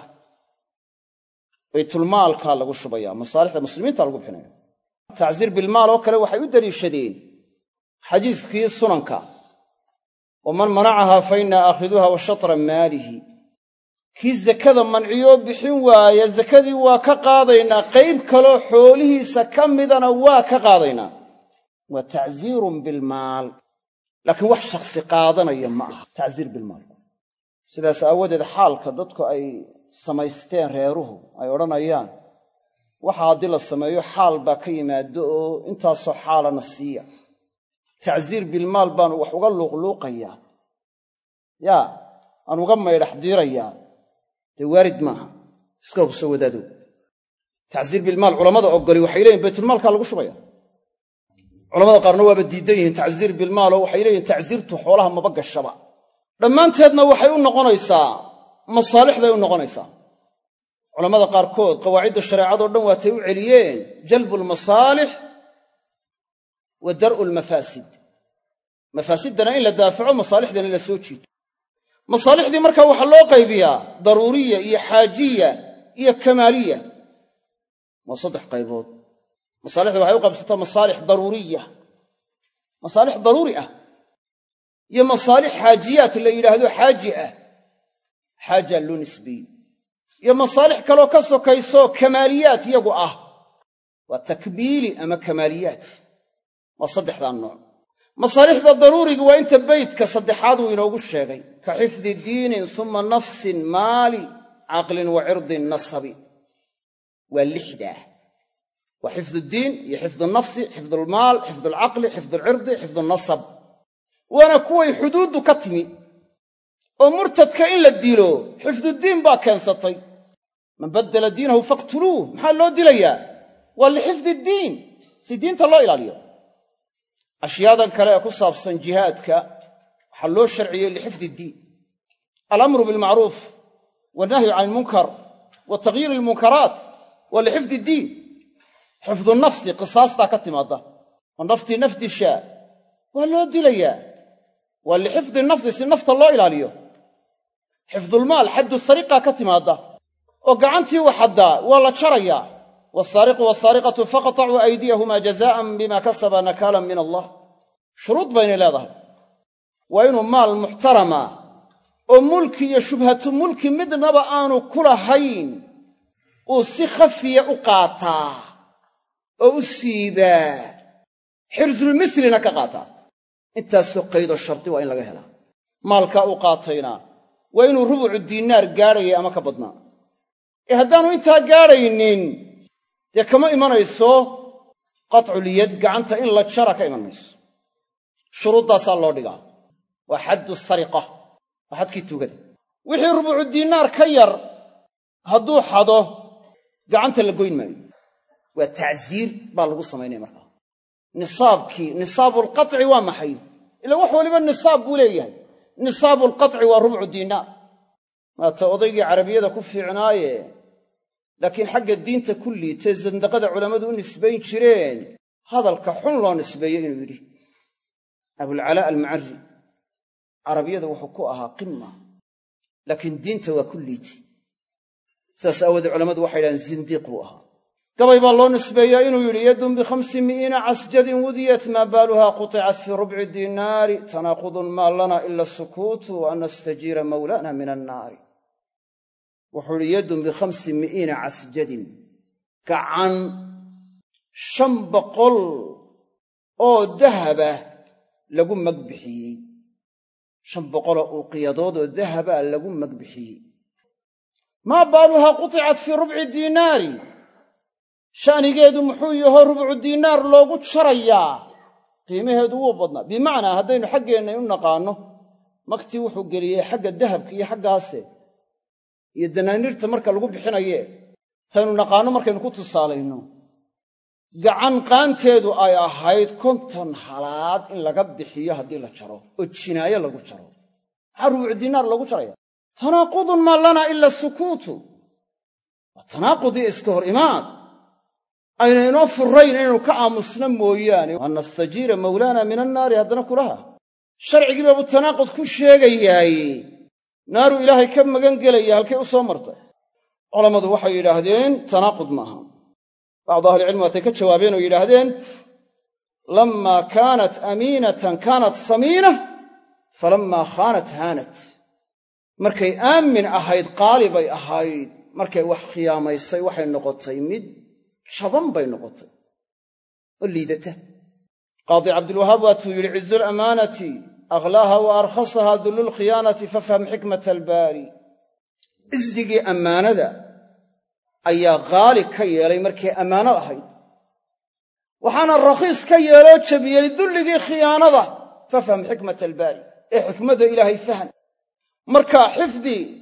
A: baytulmaalkaa lagu shubaya masaalixda muslimiinta lagu bixinaya tacsiir bilmaal oo kale waxay u deliishadeen xadiiskii sunanka waman manacahaa fa innaa aakhiduuha wa shatra maalihi kii sakada manciyoo bixin waaya sakadii waa ka qaadaynaa qayb kaloo xoolihiisa ka midana waa ka qaadaynaa waa tacsiirun bilmaal laakiin wax shakhsi qaadanaya ma aha tacsiir bilmaal sidaas aawadeed xaalka dadku ay samaysteen reeruhu ay odhanayaan waxa haddii la sameeyo xaal baa ka yimaado oo intaasoo xaalana siiya tacsiir bilmaal baanu wax uga luuqluuqayaa yaa aan uga maydhax diirayaa dee waarid maaha iska hubso wadaadow tacsiir bilmaal culammada ogoli waxay leeyihin baytulmaalkaa lagu shubaya culamada qaarna waaba diidan yihiin tacsiir bilmaal oo waxay leeyihin tacsiirtu xoolaha maba gashaba dhammaanteedna waxay u noqonaysaa masaalixday u noqonaysaa culammada qaarkood qawaacidda shareecadoo dhan waatay u celiyeen jalbu lmasaalix wa dar'u lmafaasid mafaasiddana in la daafaco masaalixdana in la soo jiito masaalixdii markaa waxaa loo qaybiyaa daruuriya iyo xaajiya iyo kamaaliya waa 3 qaybood masaalixda waxay u qaybsataa masaalix daruuriya masaalix daruuri ah iyo masaalix xaajiyaat la yidhaahdo xaaji ah xaaja loo nisbiye iyo masaalix kaloo ka sokayso kamaaliyaat iyagu ah waa takbiili ama kamaaliyaat waa 3daa nooc masaalixda daruuriga waa inta beytka saddexaad uu inoogu sheegay ka xifdi diinin suma nafsin maali caqlin wa cirdin nasabi waa 6daa waa xifdu diin iyo xifdu nafsi xifdu lmaal xifdu lcaqli xifdu lcirdi xifdu nasab waana kuway xuduuddu ka timi oo murtadka in la dilo xifdudiin baa keensatay man baddala diinahu faqtuluuh maxaa loo dilayaa waa lixifdi diin si diinta loo ilaaliyo ashyaadan kale ee ku saabsan jihaadka waxaa loo sharciyey lixifdi diin alamru bilmacruuf wannahyu can ilmunkar wa taghyiir ilmunkaraat waa lixifdi diin xifdu nafsi qisaastaa ka timaadda oo naftii naf dishaa waa loo dilayaa waa lixifdi nafsi si nafta loo ilaaliyo xifdulmaal xaddu sariqaa ka timaadda oo gacantii waxaddaa waa la jarayaa wasaariqu wasaariqatu faqtacuu aydiyahumaa jazaa'an bimaa kasaba nakaalan min allah shuruud baynay leedahay waa inuu maal muxtarama oo mulki iyo shubhatu mulki midnaba aanu ku lahayn uu si khafiya u qaataa oo u siibaa xirsulmislina ka qaataa intaasoo qaydoo shardi waa in laga helaa maalkaa uu qaatayna waa inuu rubucu diinaar gaadhayay ama ka badnaa ee haddaannu intaa gaadhaynin dee kama imanayso qatculyad gacanta in la jara ka iman mayso shuruuddaasaa loo dhigaa waa xaddu sariqa waa xadkii tuugada wixii rubucu diinaar ka yar hadduu xado gacanta la goyn maayo waa tacsiir baa lagu samaynaya markaa nisaabulqaci waa maxay ila wax waliba nisaab buu leeyahay nisaabulqaci waa rubcu diinaar maata odaygii carabiyada ku fiicnaaye laakiin xagga diinta ku liitay sandaqada culammadu u nisbayn jireen hadalka xun loo nisbeeyey inuu yidhi abulcalaa almacari carabiyada wuxuu ku ahaa qima laakiin diinta waa ku liitay sidaas aawoodee culammadu waxay yidhahdeen zindiiq buu ahaa gabay baa loo nisbeeyaa inuu yidhi yadun b500 casjadin wudiyat maa baaluhaa quطicat fii rubci diinaari tanaaqudun maa lana ila sukuutu an nastajiira mawlana min annaari wuxuu idhi yadun b500 casjadin gacan 500 oo dahaba lagu magbixiyey 500 oo qiyadood oo dahaba lagu magbixiyey maa baaluhaa quطicat fii rubci diinaari sha'nigeedu muxuu yaho rubcu diinaar loogu jarayaa qiimaheedu wuu badnaa bimacnaa haddaynu xaggeenna u naqaanno maktii wuxuu geliyey xagga dahabka iyo xaggaase iyo danaaniirta marka lagu bixinaye taynu naqaanno markaynu ku tusaalayno gacan qaanteedu ay ahayd 50 halaad in laga bixiyo haddii la jaro oo jinaaye lagu jaro maxaa rubucu diinaar loogu jaraya tanaaqudun maa lana ila sukuutu waa tanaaqudii iska hor imaad ayna inoo furrayn inaynu ka aamusna mooyaane an nastajiira mawlaana min annaari haddana kulaha sharcigii baabu tanaaqud ku sheegayaay naaru ilaahay ka magan gelaya halkay u soo martay culammadu waxay yidhaahdeen tanaaqud maaha bacdu ahlicilmi waatay ka jawaabeen oo yidhaahdeen lammaa kaanat amiinatan kaanat samiina falammaa khaanat haanat markay aamin ahayd qaali bay ahayd markay wax khiyaamaysay waxay noqotay mid jaban bay noqotay oo liidata qaadi cabdilwahaab waatuu yidhi cizu lamaanati akhlaaha wa arkhasaha dullulkhiyaanati fafham xikmata albaari cizigii ammaanada ayaa qaali ka yeelay markay ammaano ahayd waxaana rakhiis ka yeeloo jabiyey dulligii khiyaanada fafham xikmata albaari ee xikmadda ilaahay fahm marka xifdi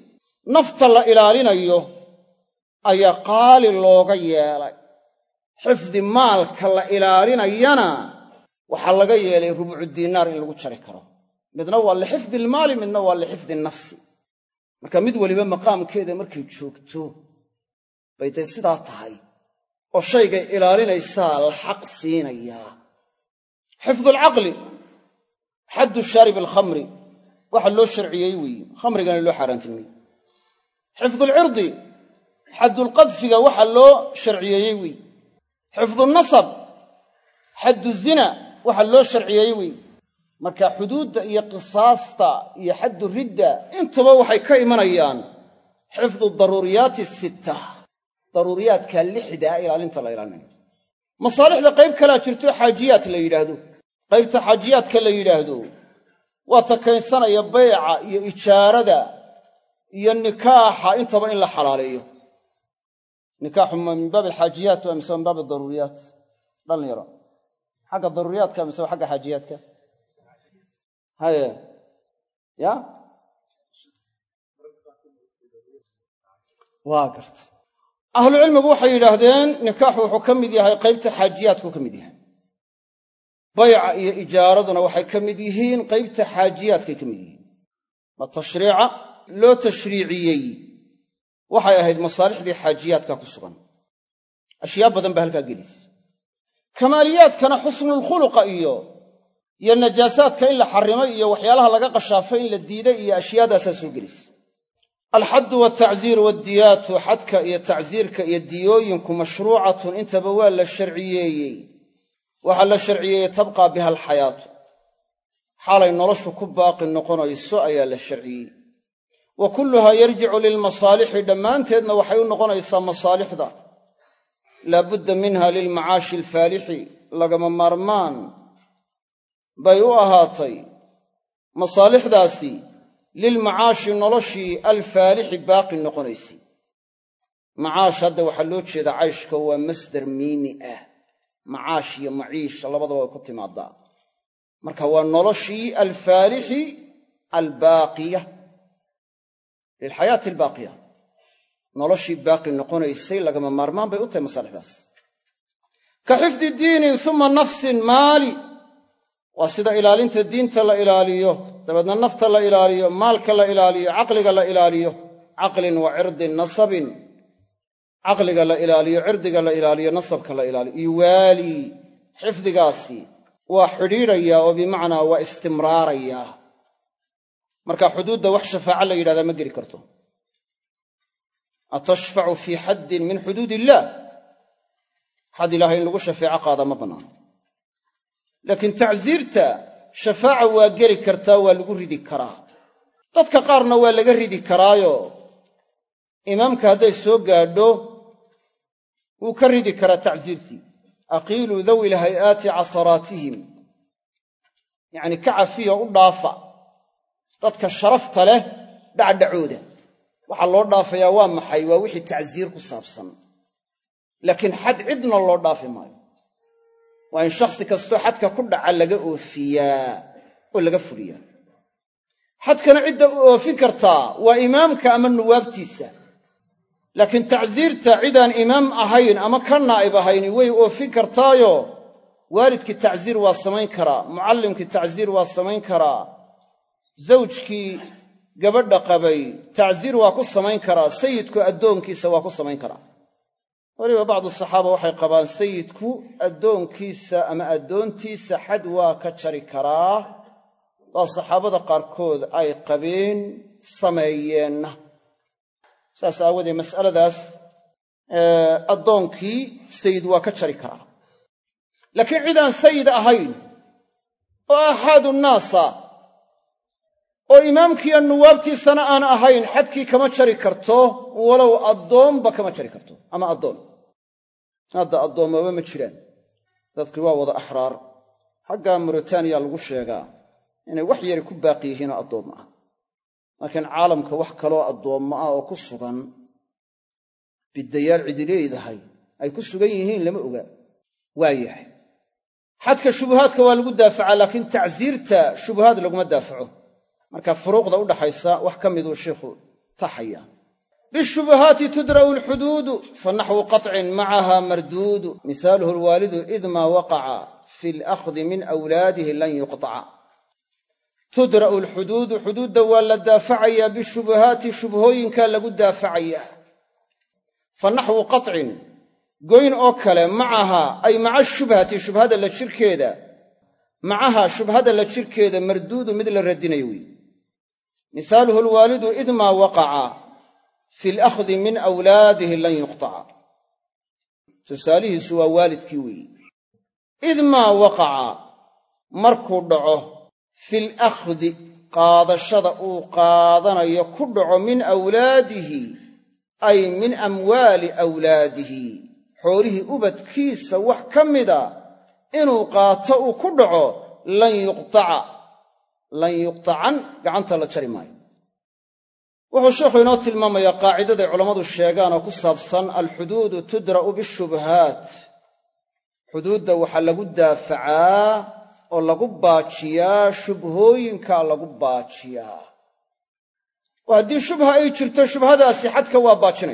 A: nafta la ilaalinayo ayaa qaali looga yeelay. xifdi maalka la ilaalinayana waxaa laga yeelay rubucu diinaar in lagu jari karo. midna waa lixifdi ilmaali, midna waa lixifdi nafsi. marka mid waliba maqaamkeeda markay joogto bay tay sidaa tahay oo shaygay ilaalinaysaa la xaq siinayaa. xifdu alcaqli xaddu shaarib alkhamri waxa loo sharciyey weeye, khamrigana loo xaaraantilmiyey. xifdu alcirdi xaddulqadfiga waxa loo sharciyeeyey weeye. xifdu nasab xaddu zina waxa loo sharciyeeyey weeye. marka xuduudda iyo qisaasta iyo xaddu ridda intuba waxay ka imanayaan xifdu daruuriyaati sitta, daruuriyaadka lixda ilaalinta la ilaalinayo. masaalixda qayb kalaa jirto xaajiyaad la yidhaahdo. qaybta xaajiyaadka la yidhaahdo waa takaysanaya bayca iyo ijaarada iyo nikaaxa intaba in la xalaaleeyo. nikaaxu ma min baab alxaajiyaat waa mise min baab adaruuriyaat? dhalinyaro xagga daruuriyaadka mise waa xagga xaajiyaadka? haye ya waa garta. ahlucilmigu waxay yidhaahdeen nikaaxu wuxuu ka mid yahay qaybta xaajiyaadku ka mid yahay. bayca iyo ijaaraduna waxay ka mid yihiin qaybta xaajiyaadkay ka mid yihiin. ma tashriica loo tashriiciyey waxay ahayd masaalixdii xaajiyaadka ku sugan. ashyaa badan baa halkaa gelis. kamaaliyaadkana xusnulkhuluqa iyo najaasaadka in la xarrimay iyo waxyaalaha laga qashaafay in la diiday iyo ashyaadaasaa soo gelis. alxaddu waaltacziiru waaddiyaatu xadka iyo tacsiirka iyo diyooyinku mashruucatun intaba waa la sharciyeeyey. waxaa la sharciyeeyey tabqaa biha alxayaatu, xaalay noloshu ku baaqi noqonayso ayaa la sharciyey. wa kulluhaa yarjicu lilmasaalixi, dhammaanteedna waxay u noqonaysaa masaalixda. laabudda minha lilmacaashi alfaalixi, lagama maarmaan bay u ahaatay masaalixdaasi lilmacaashi noloshii alfaalixi baaqi noqonaysay. macaash hadda waxaa loo jeedaa cayshka waa masdar miimi ah. macaash iyo maciish labadaba way ku timaadaa. marka waa noloshii alfaalixi albaaqiya, lilxayaati albaaqiya, noloshii baaqi noqonaysay lagama maarmaan bay u tahay masaalixdaas. ka xifdi diinin uma nafsin maali, waa sida ilaalinta diinta la ilaaliyo, dabeedna nafta la ilaaliyo, maalka la ilaaliyo, caqliga la ilaaliyo. caqlin wa cirdin nasabin, caqliga la ilaaliyo, cirdiga la ilaaliyo, nasabka la ilaaliyo. yuwaali, xifdigaasi waa xidhiidhayaa oo bimacnaa waa istimraarayaa. marka xuduudda wax shafaaca la yidhahdaa ma geli karto. atashfacu fii xaddin min xuduud illaah, xad ilaahay in lagu shafeeco qaada ma bannaano. laakiin tacsiirta shafaaca waa geli kartaa, waa lagu ridi karaa. dadka qaarna waa laga ridi karaayo imaamka hadday soo gaadho wuu ka ridi karaa tacsiirtii. aqiiluu dawi lhay'aati casaraatihim, yacnii ka cafiya u dhaafa dadka sharafta leh dhacdhacooda. waxaa loo dhaafayaa waa maxay? waa wixii tacsiir ku saabsan. laakiin xad cidna loo dhaafi maayo. waa in shakhsi kastoo xadka ku dhaca laga oofiyaa oo laga fuliyaa. xadkana cidda u oofin kartaa waa imaamka ama nuwaabtiisa. laakiin tacsiirta cidaan imaam ahayn ama ka naa'ib ahayni way oofin kartaayo waalidkii tacsiir waa samayn karaa, mucallimkii tacsiir waa samayn karaa, zawjkii gabadha qabay tacsiir waa ku samayn karaa, sayidku addoonkiisa waa ku samayn karaa. weliba bacdu saxaaba waxay qabaan sayidku addoonkiisa ama addoontiisa xad waa ka jari karaa. waa saxaabada qaarkood ay qabeen sameeyeenna. saas aawadee mas'aladaas addoonkii sayid waa ka jari karaa. laakiin cid aan sayid ahayn oo axaadu nnaasa oo imaamkiiyo nuwaabtiisana aan ahayn xadkii kama jari karto, walow addoonba kama jari karto ama addoon. hadda addoommaba ma jiraan, dadkii waa wada axraar. xagga muritaaniya lagu sheegaa inay wax yari ku baaqi yihiinoo addoommo ah. laakiin caalamka wax kaloo addoommo ah oo ku sugan biddayaal cidi leedahay ay ku sugan yihiin lama oga. waa yahay xadka shubuhaadka waa lagu daafacaa, laakiin tacsiirta shubuhaad laguma daafaco. marka furuuqda u dhaxaysa wax ka miduu sheikhu taxaya. bishubuhaati tudra'u alxuduudu fanaxwu qaطcin macaha marduudu misaaluhu alwaalidu id maa waqaca fi alakhdi min awlaadihi lan yuqطaca tudra'u alxuduudu xuduudda waa la daafacayaa bishubuhaati shubhooyinkaa lagu daafacayaa fanaxwu qaطcin goyn oo kale macaha ay maca shubhati shubhada la jirkeeda macaha shubhada la jirkeeda marduudu mid la radinayo wey misaaluhu alwaalidu id maa waqaca fi alakhdi min awlaadihi lan yuqطaca tusaalihiisu waa waalidkii weeye id maa waqaca markuu dhaco fi alakhdi qaadashada uu qaadanayo ku dhaco min awlaadihi ay min amwaali awlaadihi xoolihii ubadkiisa wax ka mida inuu qaato uu ku dhaco lan yuqtacan gacanta la jari maayo wuxuu sheekhu inoo tilmaamayaa qaacidaday culammadu sheegaan oo ku saabsan alxuduudu tudra'u bishubuhaat xuduudda waxaa lagu daafacaa oo lagu baajiyaa shubhooyinkaa lagu baajiyaa oo haddii shubha ay jirto shubhadaasi xadka waa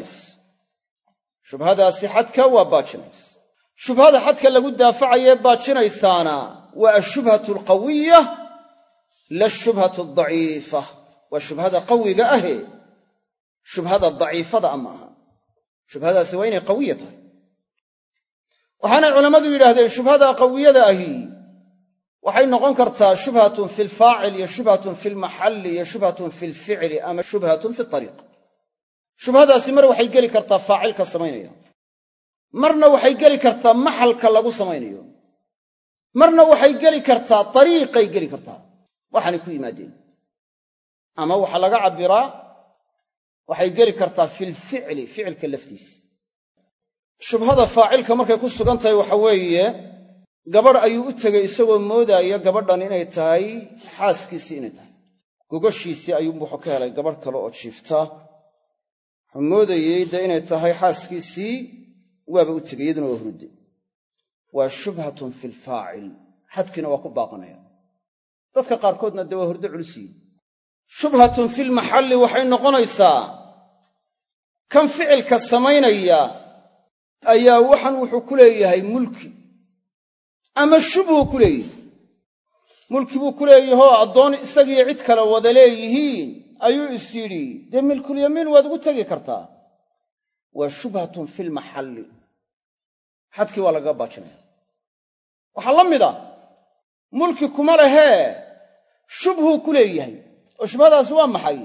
A: baajinaysa shubhada xadka lagu daafacayee baajinaysaana waa ashubhatu alqawiya la shubhatu adaciifa waa shubhada qawiga ahe shubhada daciifada ama aha shubhadaasi waa inay qawiya tahay waxaanay culammadu yidhaahdeen shubhada qawiyada ahi waxay noqon kartaa shubhatun fi lfaacil iyo shubhatun fi lmaxalli iyo shubhatun fi lficli ama shubhatun fi ariiq shubhadaasi mar waxay geli kartaa faacilka samaynaya marna waxay geli kartaa maxalka lagu samaynayo marna waxay geli kartaa ariiqay geli kartaa waxaanay ku yimaadeen ama waxa laga cabbiraa waxay geli kartaa filficli ficilka laftiisa shubhada faacilka markay ku sugan tahay waxa weeye gabadh ayuu u tegey isagoo moodaaya gabadhan inay tahay xaaskiisii inay tahay gogoshiisii ayuunbu wuxuu ka helay gabadh kale oo jiifta wuxuu moodayey dee inay tahay xaaskiisii waaba u tegey iyaduna waa hurudde waa shubhatun fi lfaacil xadkiina waa ku baaqanaya dadka qaarkoodna dee waa hurdo culisiyi shubhatun fi lmaxalli waxay noqonaysaa kan ficilka samaynaya ayaa waxan wuxuu ku leeyahay mulki ama shubhuu ku leeyahay mulki buu ku leeyahoo addoon isagiyo cid kale wada leeyihiin ayuu is yidhi dee milkulyamiin waad ugu tegi kartaa waa shubhatun fi lmaxalli xadkii waa lagaga baajinaya waxaa la mida mulki kuma lehee shubhuu ku leeyahay oo shubhadaasi waa maxay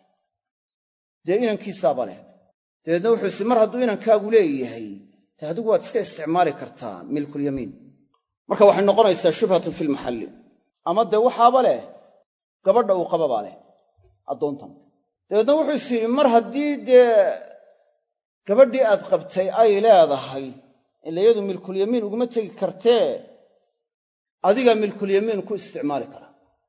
A: dee inankiisaaba leh dabeedna wuxuu isi mar hadduu inankaagu leeyahay dee adigu waad iska isticmaali kartaa milkulyamiin marka waxay noqonaysaa shubhatun fi lmaxalli ama dee waxaaba leh gabadha uu qababaa leh addoontan dabeedna wuxuu is yidhi mar haddii dee gabadhii aad qabtay ay leedahay ilayadu milkulyamiin uguma tegi kartee adigaa milkulyamiin ku isticmaali kara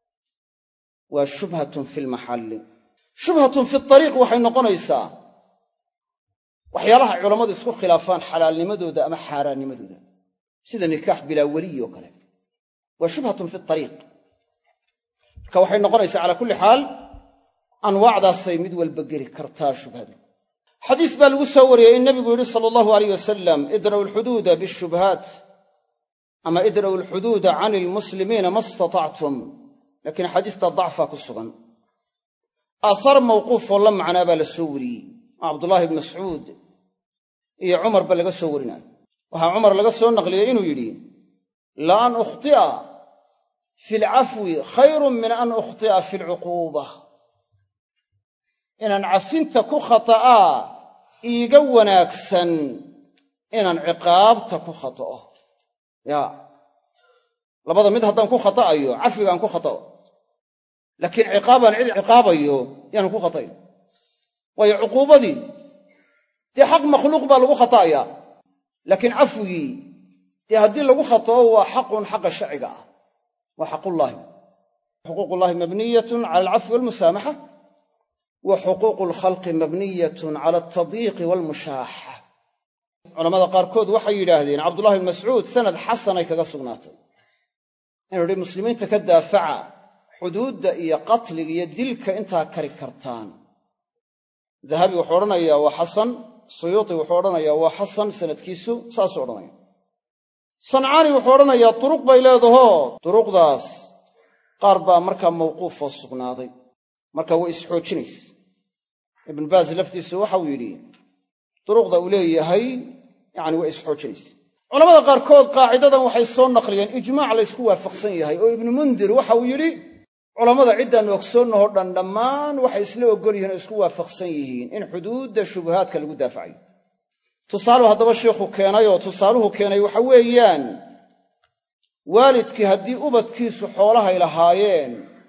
A: waa shubhatun fi lmaxalli shubhatun fi ariiq waxay noqonaysaa waxyaalaha culammadu isku khilaafaan xalaalnimadooda ama xaaraannimadooda sida nikaax bilaa weliy oo kale waa shubhatun fi ariiq marka waxay noqonaysaa calaa kulli xaal anwaacdaasay mid walba geli kartaa shubhadu xadiis baa lagu soo wariyey in nabigu yidhi sala allahu alayh wasalam idra'u alxuduuda bishubuhaat ama idra'u alxuduuda cani ilmuslimiina ma istatactum laakiin xadiista dacfaa ku sugan aahaar mawquufoo la macnaa baa la soo wariyey oo cabdullaahi ibn mascuud iyo cumar ba laga soo warinaayo waxaa cumar laga soo naqliyey inuu yidhi la an ukhti'a fi alcafwi khayrun min an ukhti'a fi alcuquuba inaan cafinta ku khata'aa iiga wanaagsan inaan ciqaabta ku khata'o yaa labada mid haddaan ku khata'ayo cafigaan ku khata'o laakiin ciqaabaan cid ciqaabayo yaanan ku khata'in waayo cuquubadii dee xaq makhluuq baa lagu khata'ayaa laakiin cafwigii dee haddii lagu khata'o waa xaqun xaqa sharciga ah waa xaqullaahi xuquuqullaahi mabniyatun cala alcafwi walmusaamaxa wa xuquuqu alkhalqi mabniyatun cala altadyiiqi waalmushaaxa culamada qaarkood waxay yidhaahdeen cabdullahi ibn mascuud sanad xasanay kaga sugnaatay inuu yidhi muslimiinta ka daafaca xuduudda iyo qatliga iyo dilka intaa kari kartaan dahabi wuxuu odhanayaa waa xasan, suyuuti wuxuu odhanayaa waa xasan sanadkiisu, saasuu odhanaya. sancaani wuxuu odhanayaa duruq bay leedahoo duruqdaas qaar baa markaa mawquufoo sugnaaday, marka way isxoojinaysa. ibnu baas laftiisu waxau yidhi duruqda uu leeyahay yacni way isxoojinaysa. culamada qaarkood qaacidadan waxay soo naqliyeen ijmaac laysku waafaqsan yahay, oo ibnu mundir waxauu yidhi culammada ciddaannu ogsoonnahoo dhan dhammaan waxay isla oggol yihiin oo isku waafaqsan yihiin in xuduudda shubuhaadka lagu daafacayo. tusaaluhu haddaba sheikhu keenay oo tusaaluhu keenay waxa weeyaan waalidkii haddii ubadkiisu xoolahay lahaayeen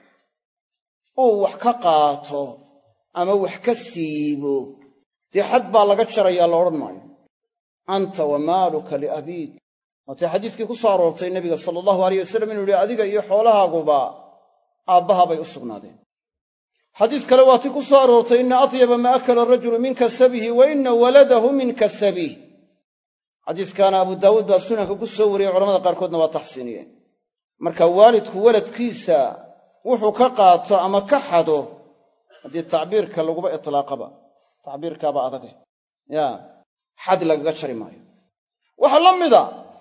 A: uu wax ka qaato ama wax ka siibo, dee xad baa laga jarayaa la odhan maayo. anta wa maaluka liabiik, waatay xadiiskii ku soo aroortay nebiga sala allahu alayh wasalam inuu yidhi adiga iyo xoolahaaguba aabbaha bay u sugnaadeen. xadiis kale waa ti ku soo aroortay inna atyaba ma akala arajulu min kasabihi wa inna waladahu min kasabih. xadiiskaana abu daawuud baa sunanka ku soo wariyey, culamada qaarkoodna waa taxsiiniyeen. marka waalidku waladkiisa wuxuu ka qaato ama ka xado, haddii tacbiirka laguba itlaaqaba, tacbiirkaaba adage ya xad lagaga jari maayo. waxaa la mida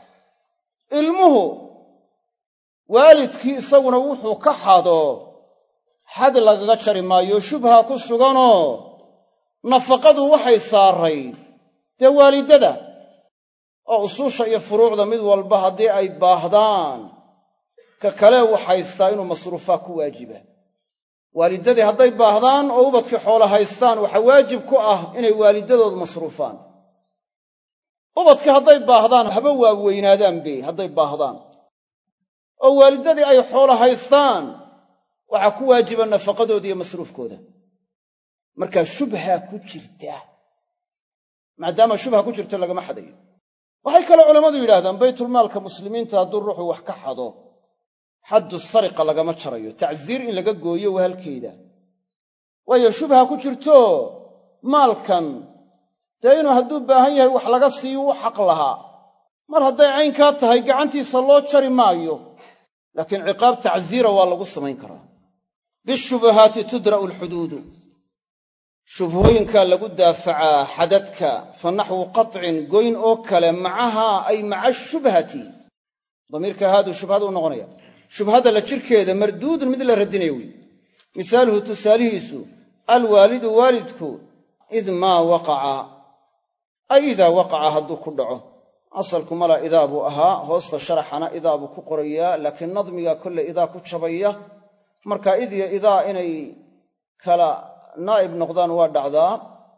A: ilmuhu waalidkii isaguna wuxuu ka xado xad lagaga jari maayo, shubha ku suganoo nafaqadu waxay saarayd dee waalidada, oo usuusha iyo furuucda mid walba haddii ay baahdaan ka kale waxhaystaa inuu masruufaa ku waajiba. waalidadii hadday baahdaan oo ubadkii xoolo haystaan waxaa waajib ku ah inay waalidadoodu masruufaan. ubadkii hadday baahdaan haba waaweynaadaanbe hadday baahdaan oo waalidadii ay xoolo haystaan waxaa ku waajiba nafaqadooda iyo masruufkooda. markaa shubha ku jirta, maadaama shubha ku jirto lagama xadayo. waxay kaloo culammadu yidhahdaan baytulmaalka muslimiinta hadduu ruuxu wax ka xado xaddu sariqa lagama jarayo, tacsiir in laga gooyo waa halkeeda. waayo shubha ku jirto maalkan dee inuu hadduu baahan yahay wax laga siiyo u xaq lahaa, mar hadday caynkaa tahay gacantiisa loo jari maayo, laakiin ciqaab tacsiira waa lagu samayn karaa. bishubuhaati tudra'u alxuduudu, shubhooyinkaa lagu daafacaa xadadka, fa naxwu qatcin goyn oo kale, macahaa ay maca shubhati, damiirka haadu shubhada u noqonaya, shubhada la jirkeeda marduudun mid la radinayo wey. misaaluhu tusaalihiisu alwaalidu waalidku id maa waqaca, ay idaa waqaca hadduu ku dhaco. asalku mala idaa buu ahaa, hoosta sharaxana idaa buu ku qorayaa, laakiin nadmiga kolle idaa ku jabaya. marka id iyo idaa inay kala naa'ib noqdaan waa dhacdaa,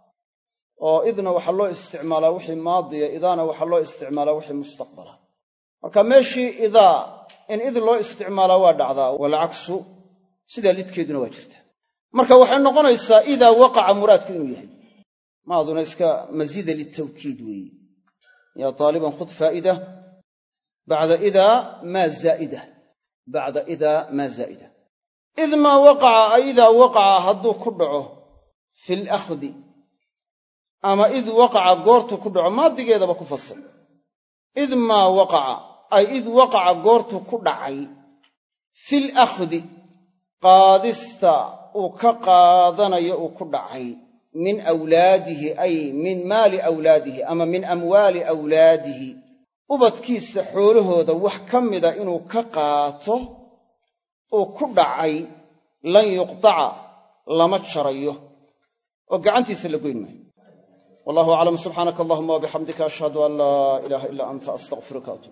A: oo idna waxaa loo isticmaalaa wixii maadiya, idaana waxaa loo isticmaalaa wixii mustaqbala. marka meeshii idaa in id loo isticmaalaa waa dhacdaa, walcaksu sidaa lidkeeduna waa jirta. marka waxay noqonaysaa idaa waqaca muraadku inuu yahay, maaduna iska masiida litawkiid weeye. yaa taaliban khud faa'ida bacda idaa maa zaa'ida, bacda idaa maa zaa'ida. id maa waqaca ay idaa waqaca hadduu ku dhaco fi lakhdi, ama id waqaca goortu ku dhaco, maadigeedaba ku fasir. id maa waqaca ay id waqaca goortu ku dhacay, fi lakhdi qaadista uu ka qaadanayo uu ku dhacay, min awlaadihi ay min maali awlaadihi ama min amwaali awlaadihi, ubadkiisa xoolahooda wax ka mida inuu ka qaato uu ku dhacay, lan yuqtaca lama jarayo oo gacantiisa la goyn maayo. wallahu aclam. subxaanaka allahuma wabixamdika ashhadu an laa ilaaha ilaa anta astaghfiruka.